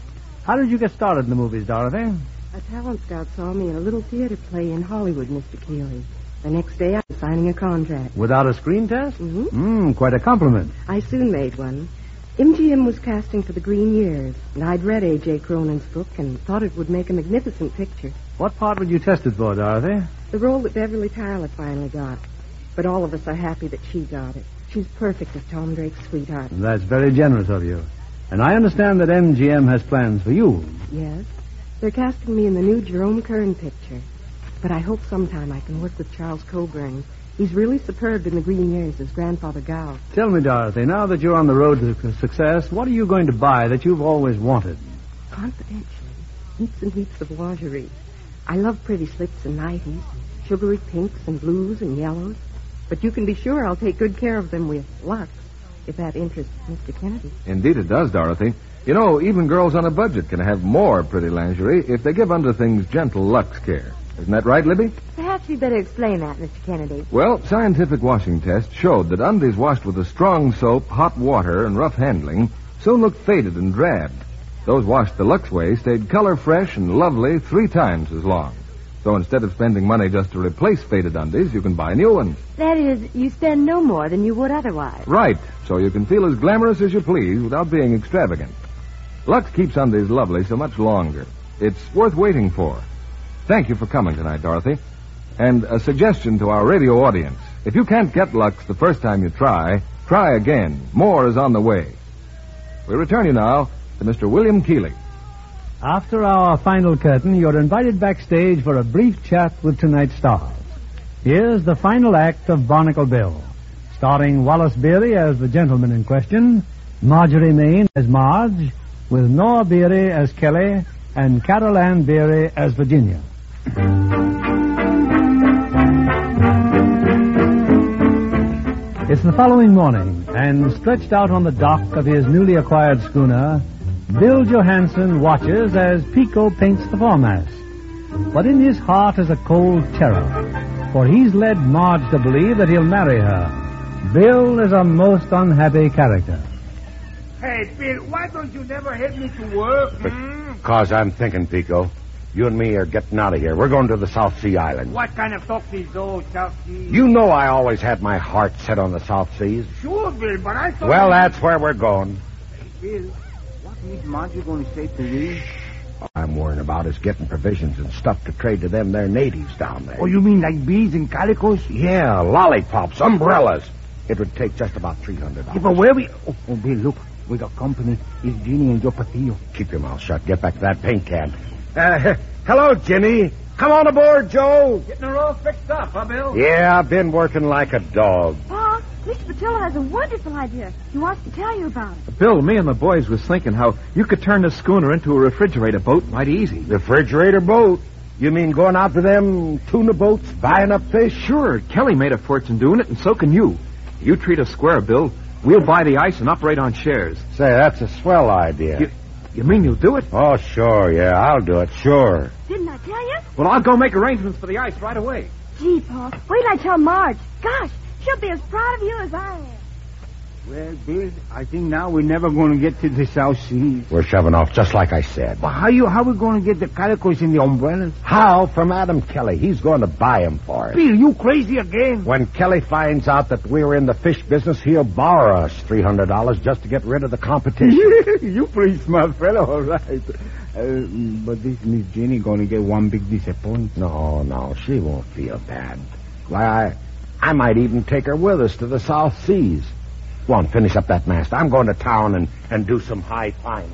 How did you get started in the movies, Dorothy? A talent scout saw me in a little theater play in Hollywood, Mister Keeley. The next day, I was signing a contract. Without a screen test? Mm-hmm. Mm, quite a compliment. I soon made one. M G M was casting for The Green Years, and I'd read A J. Cronin's book and thought it would make a magnificent picture. What part would you test it for, Dorothy? The role that Beverly Tyler finally got. But all of us are happy that she got it. She's perfect as Tom Drake's sweetheart. That's very generous of you. And I understand that M G M has plans for you. Yes. They're casting me in the new Jerome Kern picture. But I hope sometime I can work with Charles Coburn. He's really superb in The Green Years as Grandfather Gow. Tell me, Dorothy, now that you're on the road to success, what are you going to buy that you've always wanted? Confidentially, heaps and heaps of lingerie. I love pretty slips and nighties, sugary pinks and blues and yellows. But you can be sure I'll take good care of them with Lux, if that interests Mister Kennedy. Indeed it does, Dorothy. You know, even girls on a budget can have more pretty lingerie if they give under things gentle Lux care. Isn't that right, Libby? Perhaps you'd better explain that, Mister Kennedy. Well, scientific washing tests showed that undies washed with a strong soap, hot water, and rough handling soon looked faded and drab. Those washed the Lux way stayed color fresh and lovely three times as long. So instead of spending money just to replace faded undies, you can buy new ones. That is, you spend no more than you would otherwise. Right, so you can feel as glamorous as you please without being extravagant. Lux keeps undies lovely so much longer. It's worth waiting for. Thank you for coming tonight, Dorothy. And a suggestion to our radio audience. If you can't get Lux the first time you try, try again. More is on the way. We return you now to Mister William Keeley. After our final curtain, you're invited backstage for a brief chat with tonight's stars. Here's the final act of Barnacle Bill, starring Wallace Beery as the gentleman in question, Marjorie Main as Marge, with Noah Beery as Kelly, and Carol Ann Beery as Virginia. It's the following morning, and stretched out on the dock of his newly acquired schooner, Bill Johansson watches as Pico paints the foremast. But in his heart is a cold terror, for he's led Marge to believe that he'll marry her. Bill is a most unhappy character. Hey, Bill, why don't you never help me to work? Hmm? Because I'm thinking, Pico. You and me are getting out of here. We're going to the South Sea Islands. What kind of talk is those, South Seas? You know I always had my heart set on the South Seas. Sure, Bill, but I thought... Well, that's where we're going. Hey, Bill, what is Margie going to say to me? All I'm worrying about is getting provisions and stuff to trade to them, their natives down there. Oh, you mean like beads and calicos? Yeah, lollipops, umbrellas. It would take just about three hundred dollars. Yeah, but where we... Oh, oh, Bill, look. We got company. It's Ginny and Joe Patillo. Keep your mouth shut. Get back to that paint can. Uh, hello, Ginny. Come on aboard, Joe. Getting her all fixed up, huh, Bill? Yeah, I've been working like a dog. Pa, Mister Patillo has a wonderful idea. He wants to tell you about it. Bill, me and the boys was thinking how you could turn the schooner into a refrigerator boat mighty easy. Refrigerator boat? You mean going out to them tuna boats, buying up fish? Sure. Kelly made a fortune doing it, and so can you. You treat us square, Bill. We'll buy the ice and operate on shares. Say, that's a swell idea. You, you mean you'll do it? Oh, sure, yeah, I'll do it, sure. Didn't I tell you? Well, I'll go make arrangements for the ice right away. Gee, Pa, wait till I tell Marge. Gosh, she'll be as proud of you as I am. Well, Bill, I think now we're never going to get to the South Seas. We're shoving off just like I said. But how you how we going to get the calicos and the umbrellas? How? From Adam Kelly. He's going to buy them for us. Bill, you crazy again? When Kelly finds out that we're in the fish business, he'll borrow us three hundred dollars just to get rid of the competition. You pretty smart fellow, all right. Uh, but this Miss Jenny going to get one big disappointment. No, no, she won't feel bad. Why, I, I might even take her with us to the South Seas. Go on, finish up that mast. I'm going to town and, and do some high finance.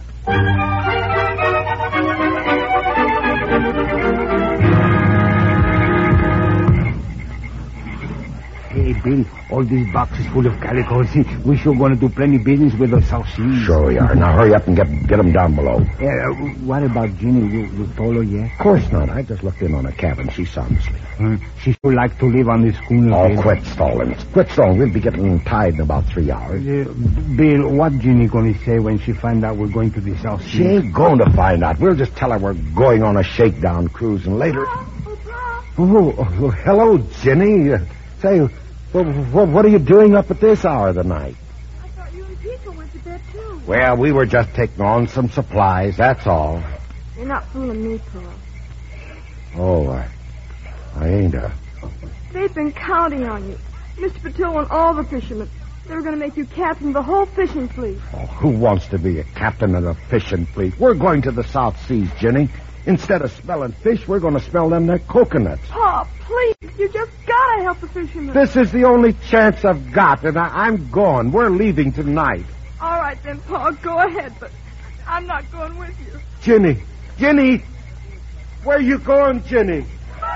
Hey, Bill, all these boxes full of calicos. We sure going to do plenty business with the South Seas. Sure we are. Now hurry up and get get them down below. Yeah, uh, what about Ginny? You, you told her yet? Of course not. I just looked in on her cabin. She's sound asleep. Uh, she sure like to live on this schooner. Oh, Bill. quit stalling. Quit stalling. We'll be getting tied in about three hours. Uh, Bill, what Ginny going to say when she find out we're going to the South Seas? She ain't going to find out. We'll just tell her we're going on a shakedown cruise, and later... Oh, oh, hello, Ginny. Uh, say... Well, what are you doing up at this hour of the night? I thought you and Pico went to bed, too. Well, we were just taking on some supplies, that's all. You're not fooling me, Pearl. Oh, I, I ain't a... They've been counting on you. Mister Patillo and all the fishermen. They were going to make you captain of the whole fishing fleet. Oh, who wants to be a captain of a fishing fleet? We're going to the South Seas, Jenny. Instead of smelling fish, we're going to smell them there coconuts. Pa, please, you just got to help the fishermen. This is the only chance I've got, and I, I'm going. We're leaving tonight. All right, then, Pa, go ahead, but I'm not going with you. Jenny, Jenny, where you going, Jenny?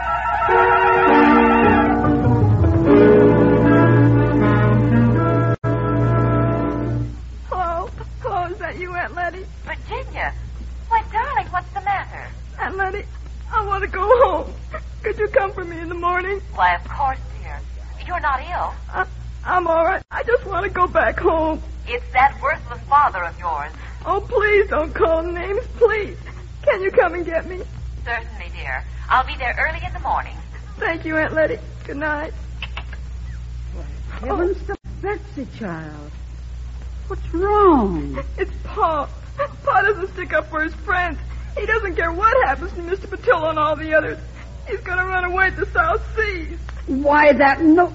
Hello? Hello, is that you, Aunt Letty? Virginia? Why, darling, what's the matter? Aunt Letty, I want to go home. Could you come for me in the morning? Why, of course, dear. You're not ill. I, I'm all right. I just want to go back home. It's that worthless father of yours. Oh, please don't call names, please. Can you come and get me? Certainly, dear. I'll be there early in the morning. Thank you, Aunt Letty. Good night. Heavens to Betsy, child. What's wrong? It's Pa. Pa doesn't stick up for his friends. He doesn't care what happens to Mister Patillo and all the others. He's going to run away to the South Seas. Why, that no...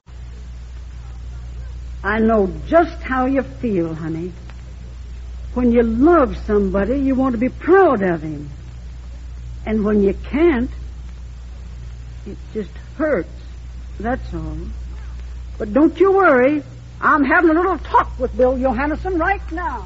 I know just how you feel, honey. When you love somebody, you want to be proud of him. And when you can't, it just hurts. That's all. But don't you worry. I'm having a little talk with Bill Johannesson right now.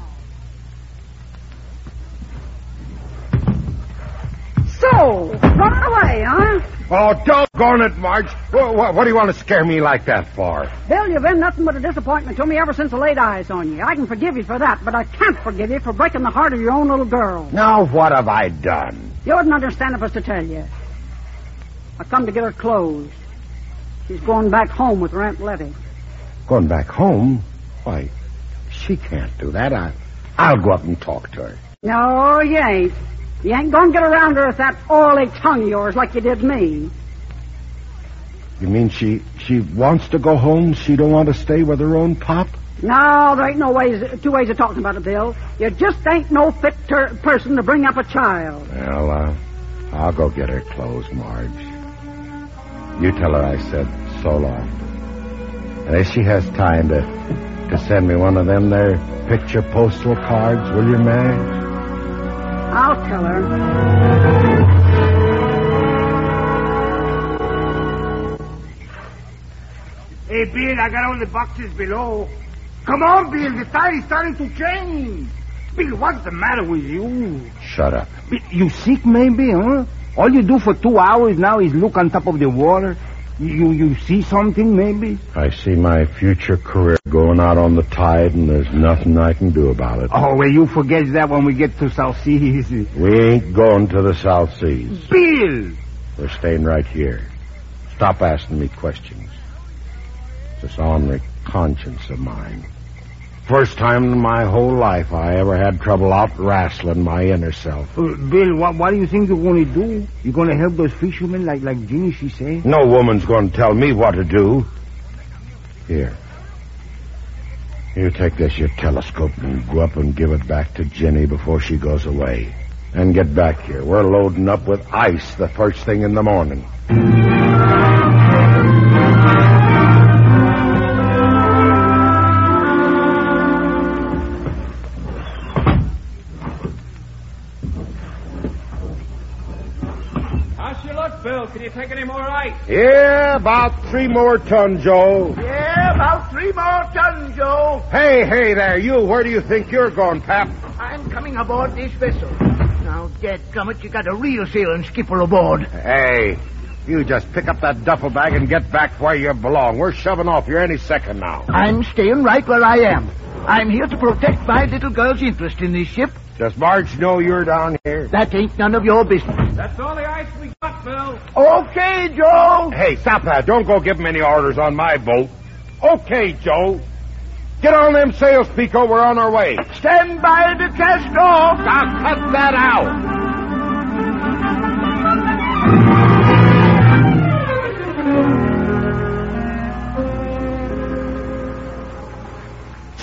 So, run away, huh? Oh, doggone it, Marge. What, what, what do you want to scare me like that for? Bill, you've been nothing but a disappointment to me ever since I laid eyes on you. I can forgive you for that, but I can't forgive you for breaking the heart of your own little girl. Now, what have I done? You wouldn't understand if I was to tell you. I come to get her clothes. She's going back home with her Aunt Letty. Going back home? Why, she can't do that. I, I'll go up and talk to her. No, you ain't. You ain't going to get around her with that oily tongue of yours like you did me. You mean she she wants to go home? She don't want to stay with her own pop? No, there ain't no ways, two ways of talking about it, Bill. You just ain't no fit ter- person to bring up a child. Well, uh, I'll go get her clothes, Marge. You tell her I said so long. And if she has time to to send me one of them there picture postal cards, will you, Madge? I'll tell her. Hey, Bill, I got all the boxes below. Come on, Bill, the tide is starting to change. Bill, what's the matter with you? Shut up. Bill, you sick maybe, huh? All you do for two hours now is look on top of the water. You you see something maybe? I see my future career going out on the tide, and there's nothing I can do about it. Oh, well, you forget that when we get to South Seas. We ain't going to the South Seas. Bill! We're staying right here. Stop asking me questions. It's this ornery conscience of mine. First time in my whole life I ever had trouble out wrestling my inner self. Uh, Bill, what, what do you think you're going to do? You going to help those fishermen like, like Ginny, she said? No woman's going to tell me what to do. Here. You take this, your telescope, and go up and give it back to Ginny before she goes away. And get back here. We're loading up with ice the first thing in the morning. Bill, can you take any more ice? Yeah, about three more tons, Joe. Yeah, about three more tons, Joe. Hey, hey there, you. Where do you think you're going, Pap? I'm coming aboard this vessel. Now, dadgummit, you got a real sailing skipper aboard. Hey, you just pick up that duffel bag and get back where you belong. We're shoving off here any second now. I'm staying right where I am. I'm here to protect my little girl's interest in this ship. Does Marge know you're down here? That ain't none of your business. That's all the ice we got, Bill. Okay, Joe. Hey, stop that. Don't go give him any orders on my boat. Okay, Joe. Get on them sails, Pico. We're on our way. Stand by to cast off. Now cut that out.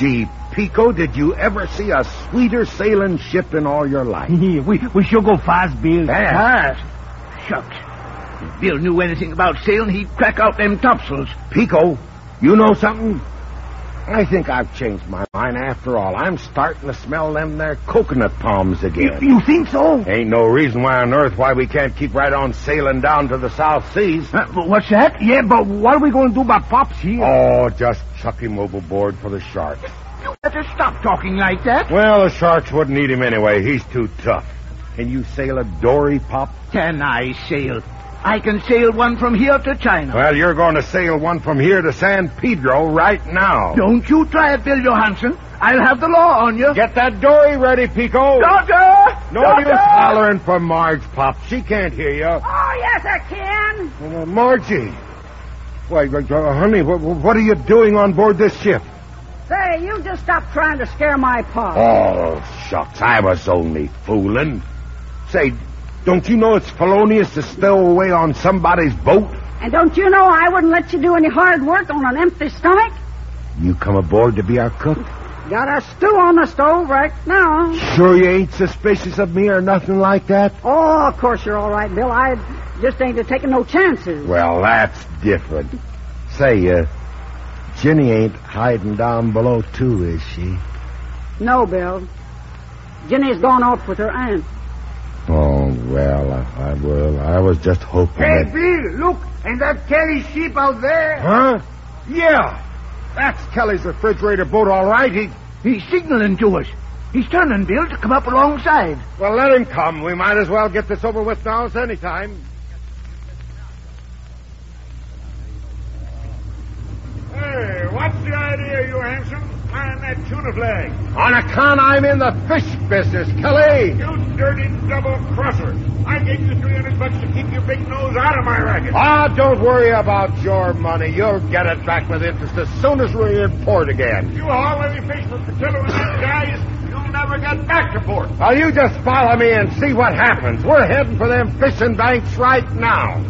Gee, Pico, did you ever see a sweeter sailing ship in all your life? we, we sure go fast, Bill. Fast? Shucks. If Bill knew anything about sailing, he'd crack out them topsails. Pico, you know something? I think I've changed my mind after all. I'm starting to smell them there coconut palms again. You, you think so? Ain't no reason why on earth why we can't keep right on sailing down to the South Seas. Uh, what's that? Yeah, but what are we going to do about Pops here? Oh, just chuck him overboard for the sharks. You better stop talking like that. Well, the sharks wouldn't eat him anyway. He's too tough. Can you sail a dory, Pop? Can I sail? I can sail one from here to China. Well, you're going to sail one from here to San Pedro right now. Don't you try it, Bill Johansson. I'll have the law on you. Get that dory ready, Pico. Doctor! No Doctor! use hollering for Marge, Pop. She can't hear you. Oh, yes, I can. Uh, Margie. Why, uh, honey, what, what are you doing on board this ship? Say, you just stop trying to scare my pa. Oh, shucks. I was only fooling. Say, don't you know it's felonious to stow away on somebody's boat? And don't you know I wouldn't let you do any hard work on an empty stomach? You come aboard to be our cook? Got a stew on the stove right now. Sure you ain't suspicious of me or nothing like that? Oh, of course you're all right, Bill. I just ain't taking no chances. Well, that's different. Say, uh, Jenny ain't hiding down below, too, is she? No, Bill. Jenny's gone off with her aunt. Oh, well, I, I will. I was just hoping Hey, that... Bill, look, ain't that Kelly's ship out there? Huh? Yeah. That's Kelly's refrigerator boat, all right. He... He's signaling to us. He's turning, Bill, to come up alongside. Well, let him come. We might as well get this over with now as any time. Hey, what's the idea, you handsome? Flying that tuna flag. On account I'm in the fish business, Kelly. You dirty double-crosser. I gave you three hundred bucks to keep your big nose out of my racket. Ah, don't worry about your money. You'll get it back with interest as soon as we're in port again. You haul any fish for Patillo and these guys, you'll never get back to port. Well, you just follow me and see what happens. We're heading for them fishing banks right now.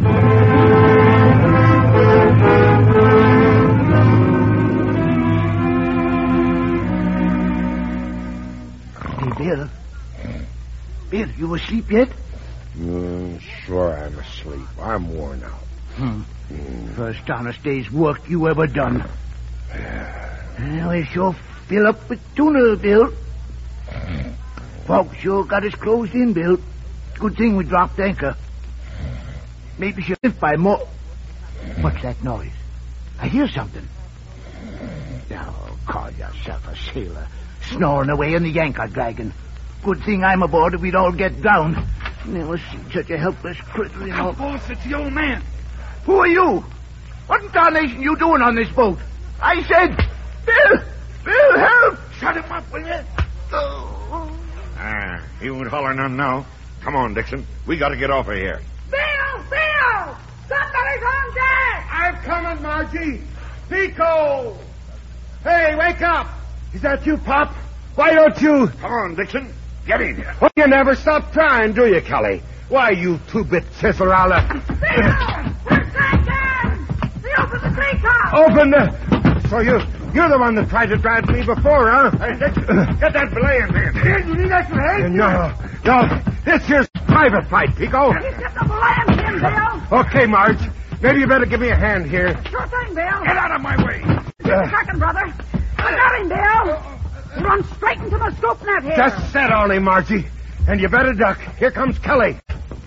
Hey, Bill. Bill, you asleep yet? Mm, sure I'm asleep. I'm worn out. Hmm. Mm. First honest day's work you ever done. Well, we sure fill up with tuna, Bill. Fog sure got us closed in, Bill. Good thing we dropped anchor. Maybe she'll live by more... What's that noise? I hear something. Now, call yourself a sailor. Snoring away in the anchor dragon. Good thing I'm aboard or we'd all get drowned. Never seen such a helpless critter in all... Boss, it's the old man. Who are you? What in tarnation you doing on this boat? I said, Bill! Bill, help! Shut him up, will you? Oh. Ah, he won't holler none now. Come on, Dixon. We got to get off of here. Bill! Bill! Somebody's on deck! I'm coming, Margie. Pico! Hey, wake up! Is that you, Pop? Why don't you... Come on, Dixon. Get in. Well, you never stop trying, do you, Kelly? Why, you two-bit cicerella. Bill! Where's that gun? They open the treetop! Open the... So you, you're the one that tried to drive me before, huh? Hey, Dixon, get that belay in there. Bill, you need extra help? No, no. This here's private fight, Pico. You get the belay in, Bill. Okay, Marge. Maybe you better give me a hand here. Sure thing, Bill. Get out of my way. Just a second, brother. I got him, Bill. He runs straight into the scoop net here. Just set on him, Margie. And you better duck. Here comes Kelly.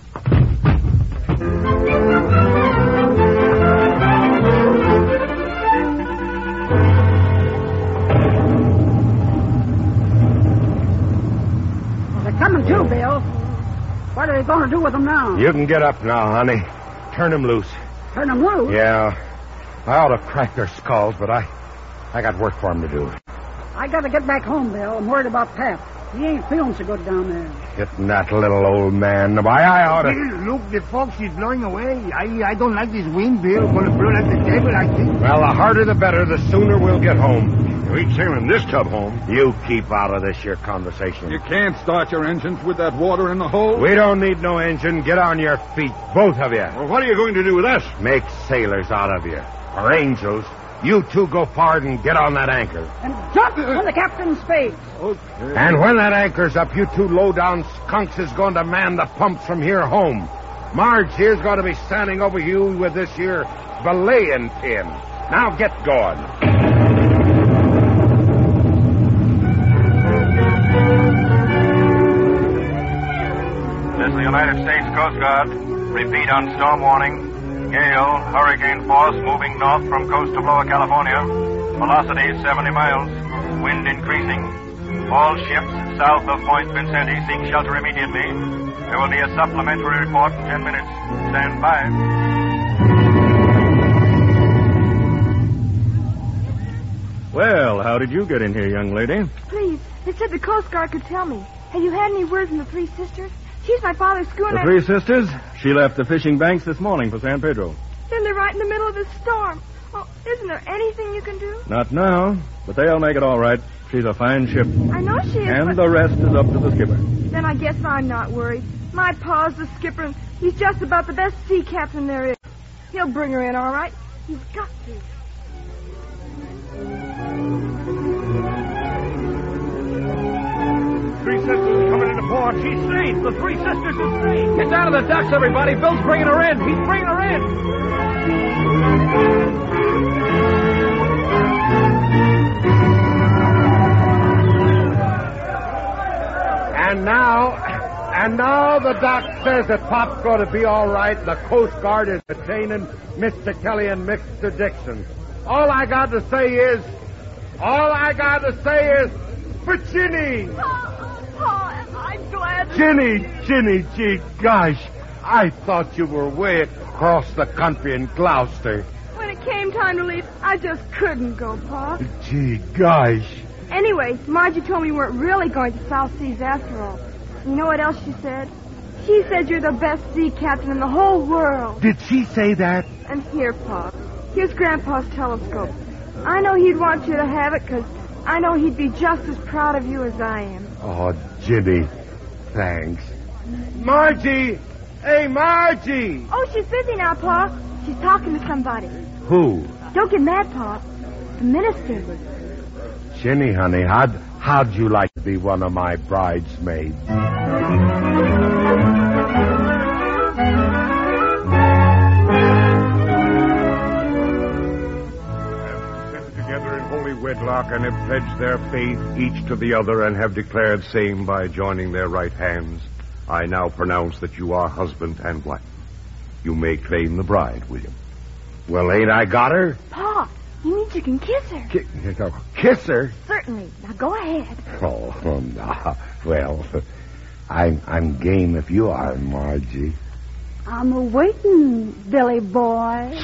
Well, they're coming too, Bill. What are they going to do with them now? You can get up now, honey. Turn them loose. Turn them loose? Yeah. I ought to crack their skulls, but I, I got work for them to do. I got to get back home, Bill. I'm worried about Pap. He ain't feeling so good down there. Hitting that little old man. Why, I ought to... Bill, look, the fog is blowing away. I I don't like this wind, Bill. Gonna blow like the devil, I think. Well, the harder the better. The sooner we'll get home. We ain't sailing this tub home. You keep out of this here conversation. You can't start your engines with that water in the hole. We don't need no engine. Get on your feet, both of you. Well, what are you going to do with us? Make sailors out of you. Or angels. You two go forward and get on that anchor. And jump on the captain's face. And when that anchor's up, you two low-down skunks is going to man the pumps from here home. Marge here's going to be standing over you with this here belaying pin. Now get going. This is the United States Coast Guard. Repeat on storm warning. Gale, hurricane force moving north from coast of Lower California. Velocity seventy miles. Wind increasing. All ships south of Point Vincenti seek shelter immediately. There will be a supplementary report in ten minutes. Stand by. Well, how did you get in here, young lady? Please, they said the Coast Guard could tell me. Have you had any word from the Three Sisters? She's my father's schooner. The Three Sisters? She left the fishing banks this morning for San Pedro. Then they're right in the middle of the storm. Oh, isn't there anything you can do? Not now, but they'll make it all right. She's a fine ship. I know she is, And but... the rest is up to the skipper. Then I guess I'm not worried. My pa's the skipper, and he's just about the best sea captain there is. He'll bring her in, all right. He's got to. Three Sisters coming into port. She's safe. The Three Sisters are safe. Get down to the decks, everybody. Bill's bringing her in. He's bringing her in. And now, and now the doc says that Pop's going to be all right. The Coast Guard is detaining Mister Kelly and Mister Dixon. All I got to say is, all I got to say is, for Ginny. I'm glad. Ginny, Ginny, gee, gosh, I thought you were way across the country in Gloucester. When it came time to leave, I just couldn't go, Pa. Gee, gosh. Anyway, Margie told me you weren't really going to South Seas after all. You know what else she said? She said you're the best sea captain in the whole world. Did she say that? And here, Pa, here's Grandpa's telescope. I know he'd want you to have it because I know he'd be just as proud of you as I am. Oh, Ginny, thanks. Margie! Hey, Margie! Oh, she's busy now, Pa. She's talking to somebody. Who? Don't get mad, Pa. The minister. Ginny, honey, how'd, how'd you like to be one of my bridesmaids? Together in holy wedlock and have pledged their faith each to the other and have declared same by joining their right hands, I now pronounce that you are husband and wife. You may claim the bride, William. Well, ain't I got her? Pa, you mean you can kiss her? Ki- kiss her? Certainly. Now go ahead. Oh, no. Well, I'm, I'm game if you are, Margie. I'm a-waiting, Billy boy.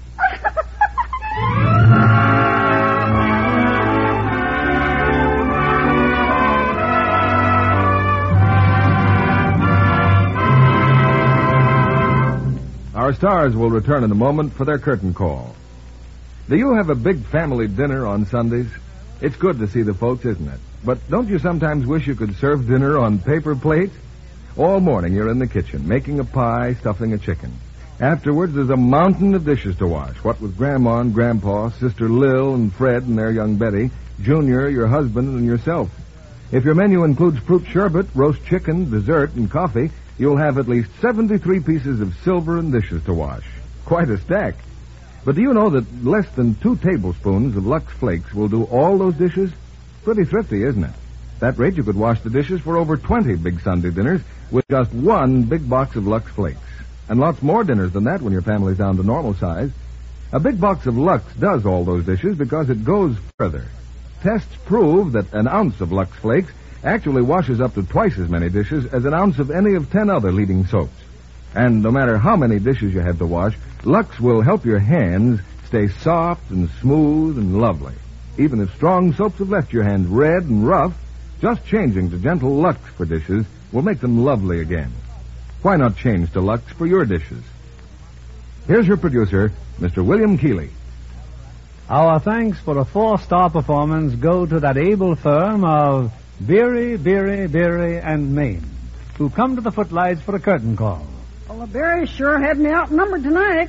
Our stars will return in a moment for their curtain call. Do you have a big family dinner on Sundays? It's good to see the folks, isn't it? But don't you sometimes wish you could serve dinner on paper plates? All morning you're in the kitchen, making a pie, stuffing a chicken. Afterwards, there's a mountain of dishes to wash, what with Grandma and Grandpa, Sister Lil and Fred and their young Betty, Junior, your husband, and yourself. If your menu includes fruit sherbet, roast chicken, dessert, and coffee, you'll have at least seventy-three pieces of silver and dishes to wash. Quite a stack. But do you know that less than two tablespoons of Lux Flakes will do all those dishes? Pretty thrifty, isn't it? At that rate, you could wash the dishes for over twenty big Sunday dinners with just one big box of Lux Flakes. And lots more dinners than that when your family's down to normal size. A big box of Lux does all those dishes because it goes further. Tests prove that an ounce of Lux Flakes actually washes up to twice as many dishes as an ounce of any of ten other leading soaps. And no matter how many dishes you have to wash, Lux will help your hands stay soft and smooth and lovely. Even if strong soaps have left your hands red and rough, just changing to gentle Lux for dishes will make them lovely again. Why not change to Lux for your dishes? Here's your producer, Mister William Keeley. Our thanks for a four-star performance go to that able firm of Beery, Beery, Beery, and Maine, who come to the footlights for a curtain call. Well, the Berries sure had me outnumbered tonight.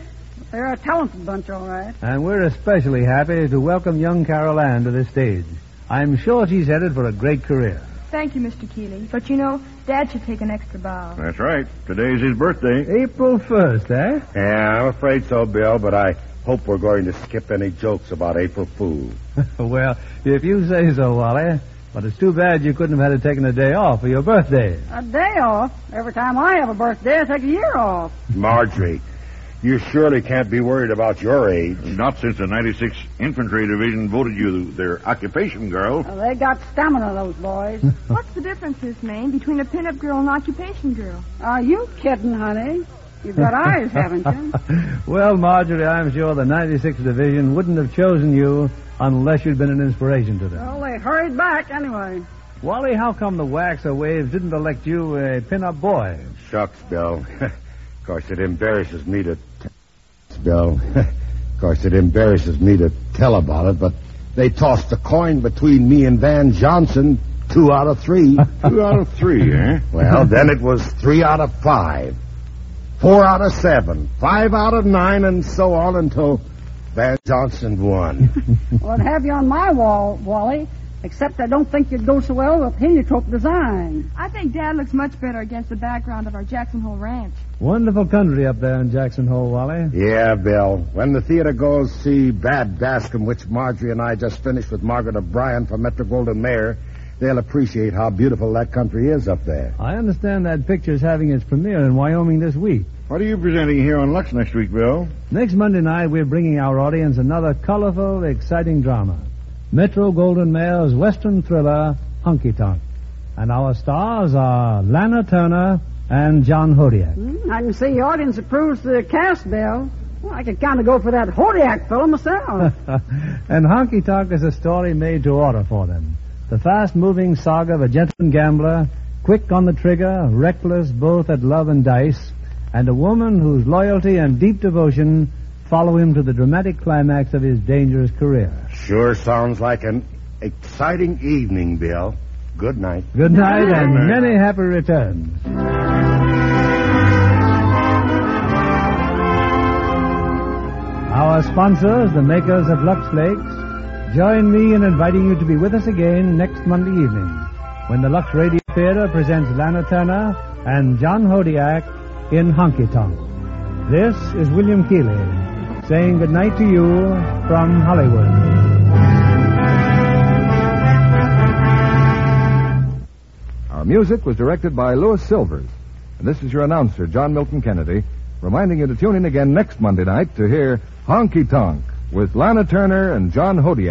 They're a talented bunch, all right. And we're especially happy to welcome young Carol Ann to the stage. I'm sure she's headed for a great career. Thank you, Mister Keeley. But you know, Dad should take an extra bow. That's right. Today's his birthday. April first, eh? Yeah, I'm afraid so, Bill, but I hope we're going to skip any jokes about April Fools. Well, if you say so, Wally. But it's too bad you couldn't have had it taken a day off for your birthday. A day off? Every time I have a birthday, I take a year off. Marjorie, you surely can't be worried about your age. Not since the ninety-sixth Infantry Division voted you their occupation girl. Well, they got stamina, those boys. What's the difference, Miss Maine, between a pinup girl and an occupation girl? Are you kidding, honey? You've got eyes, haven't you? Well, Marjorie, I'm sure the ninety-sixth Division wouldn't have chosen you unless you'd been an inspiration to them. Well, they hurried back anyway. Wally, how come the Waxer Waves didn't elect you a pin-up boy? Shucks, Bill. Of course, it embarrasses me to... T- Bill. Of course, it embarrasses me to tell about it, but they tossed a coin between me and Van Johnson, two out of three. Two out of three, eh? Well, then it was three out of five, four out of seven, five out of nine, and so on until Van Johnson won. Well, I'd have you on my wall, Wally, except I don't think you'd go so well with heliotrope design. I think Dad looks much better against the background of our Jackson Hole Ranch. Wonderful country up there in Jackson Hole, Wally. Yeah, Bill. When the theater goes see Bad Bascom, which Marjorie and I just finished with Margaret O'Brien for Metro-Goldwyn-Mayer, they'll appreciate how beautiful that country is up there. I understand that picture's having its premiere in Wyoming this week. What are you presenting here on Lux next week, Bill? Next Monday night, we're bringing our audience another colorful, exciting drama. Metro-Goldwyn-Mayer's Western thriller, Honky Tonk. And our stars are Lana Turner and John Hodiak. Mm, I can see the audience approves the cast, Bill. Well, I could kind of go for that Hodiak fellow myself. And Honky Tonk is a story made to order for them. The fast-moving saga of a gentleman gambler, quick on the trigger, reckless both at love and dice, and a woman whose loyalty and deep devotion follow him to the dramatic climax of his dangerous career. Sure sounds like an exciting evening, Bill. Good night. Good night, and many happy returns. Our sponsors, the makers of Lux Flakes, join me in inviting you to be with us again next Monday evening when the Lux Radio Theater presents Lana Turner and John Hodiak in Honky Tonk. This is William Keeley saying good night to you from Hollywood. Our music was directed by Louis Silvers. And this is your announcer, John Milton Kennedy, reminding you to tune in again next Monday night to hear Honky Tonk with Lana Turner and John Hodiak.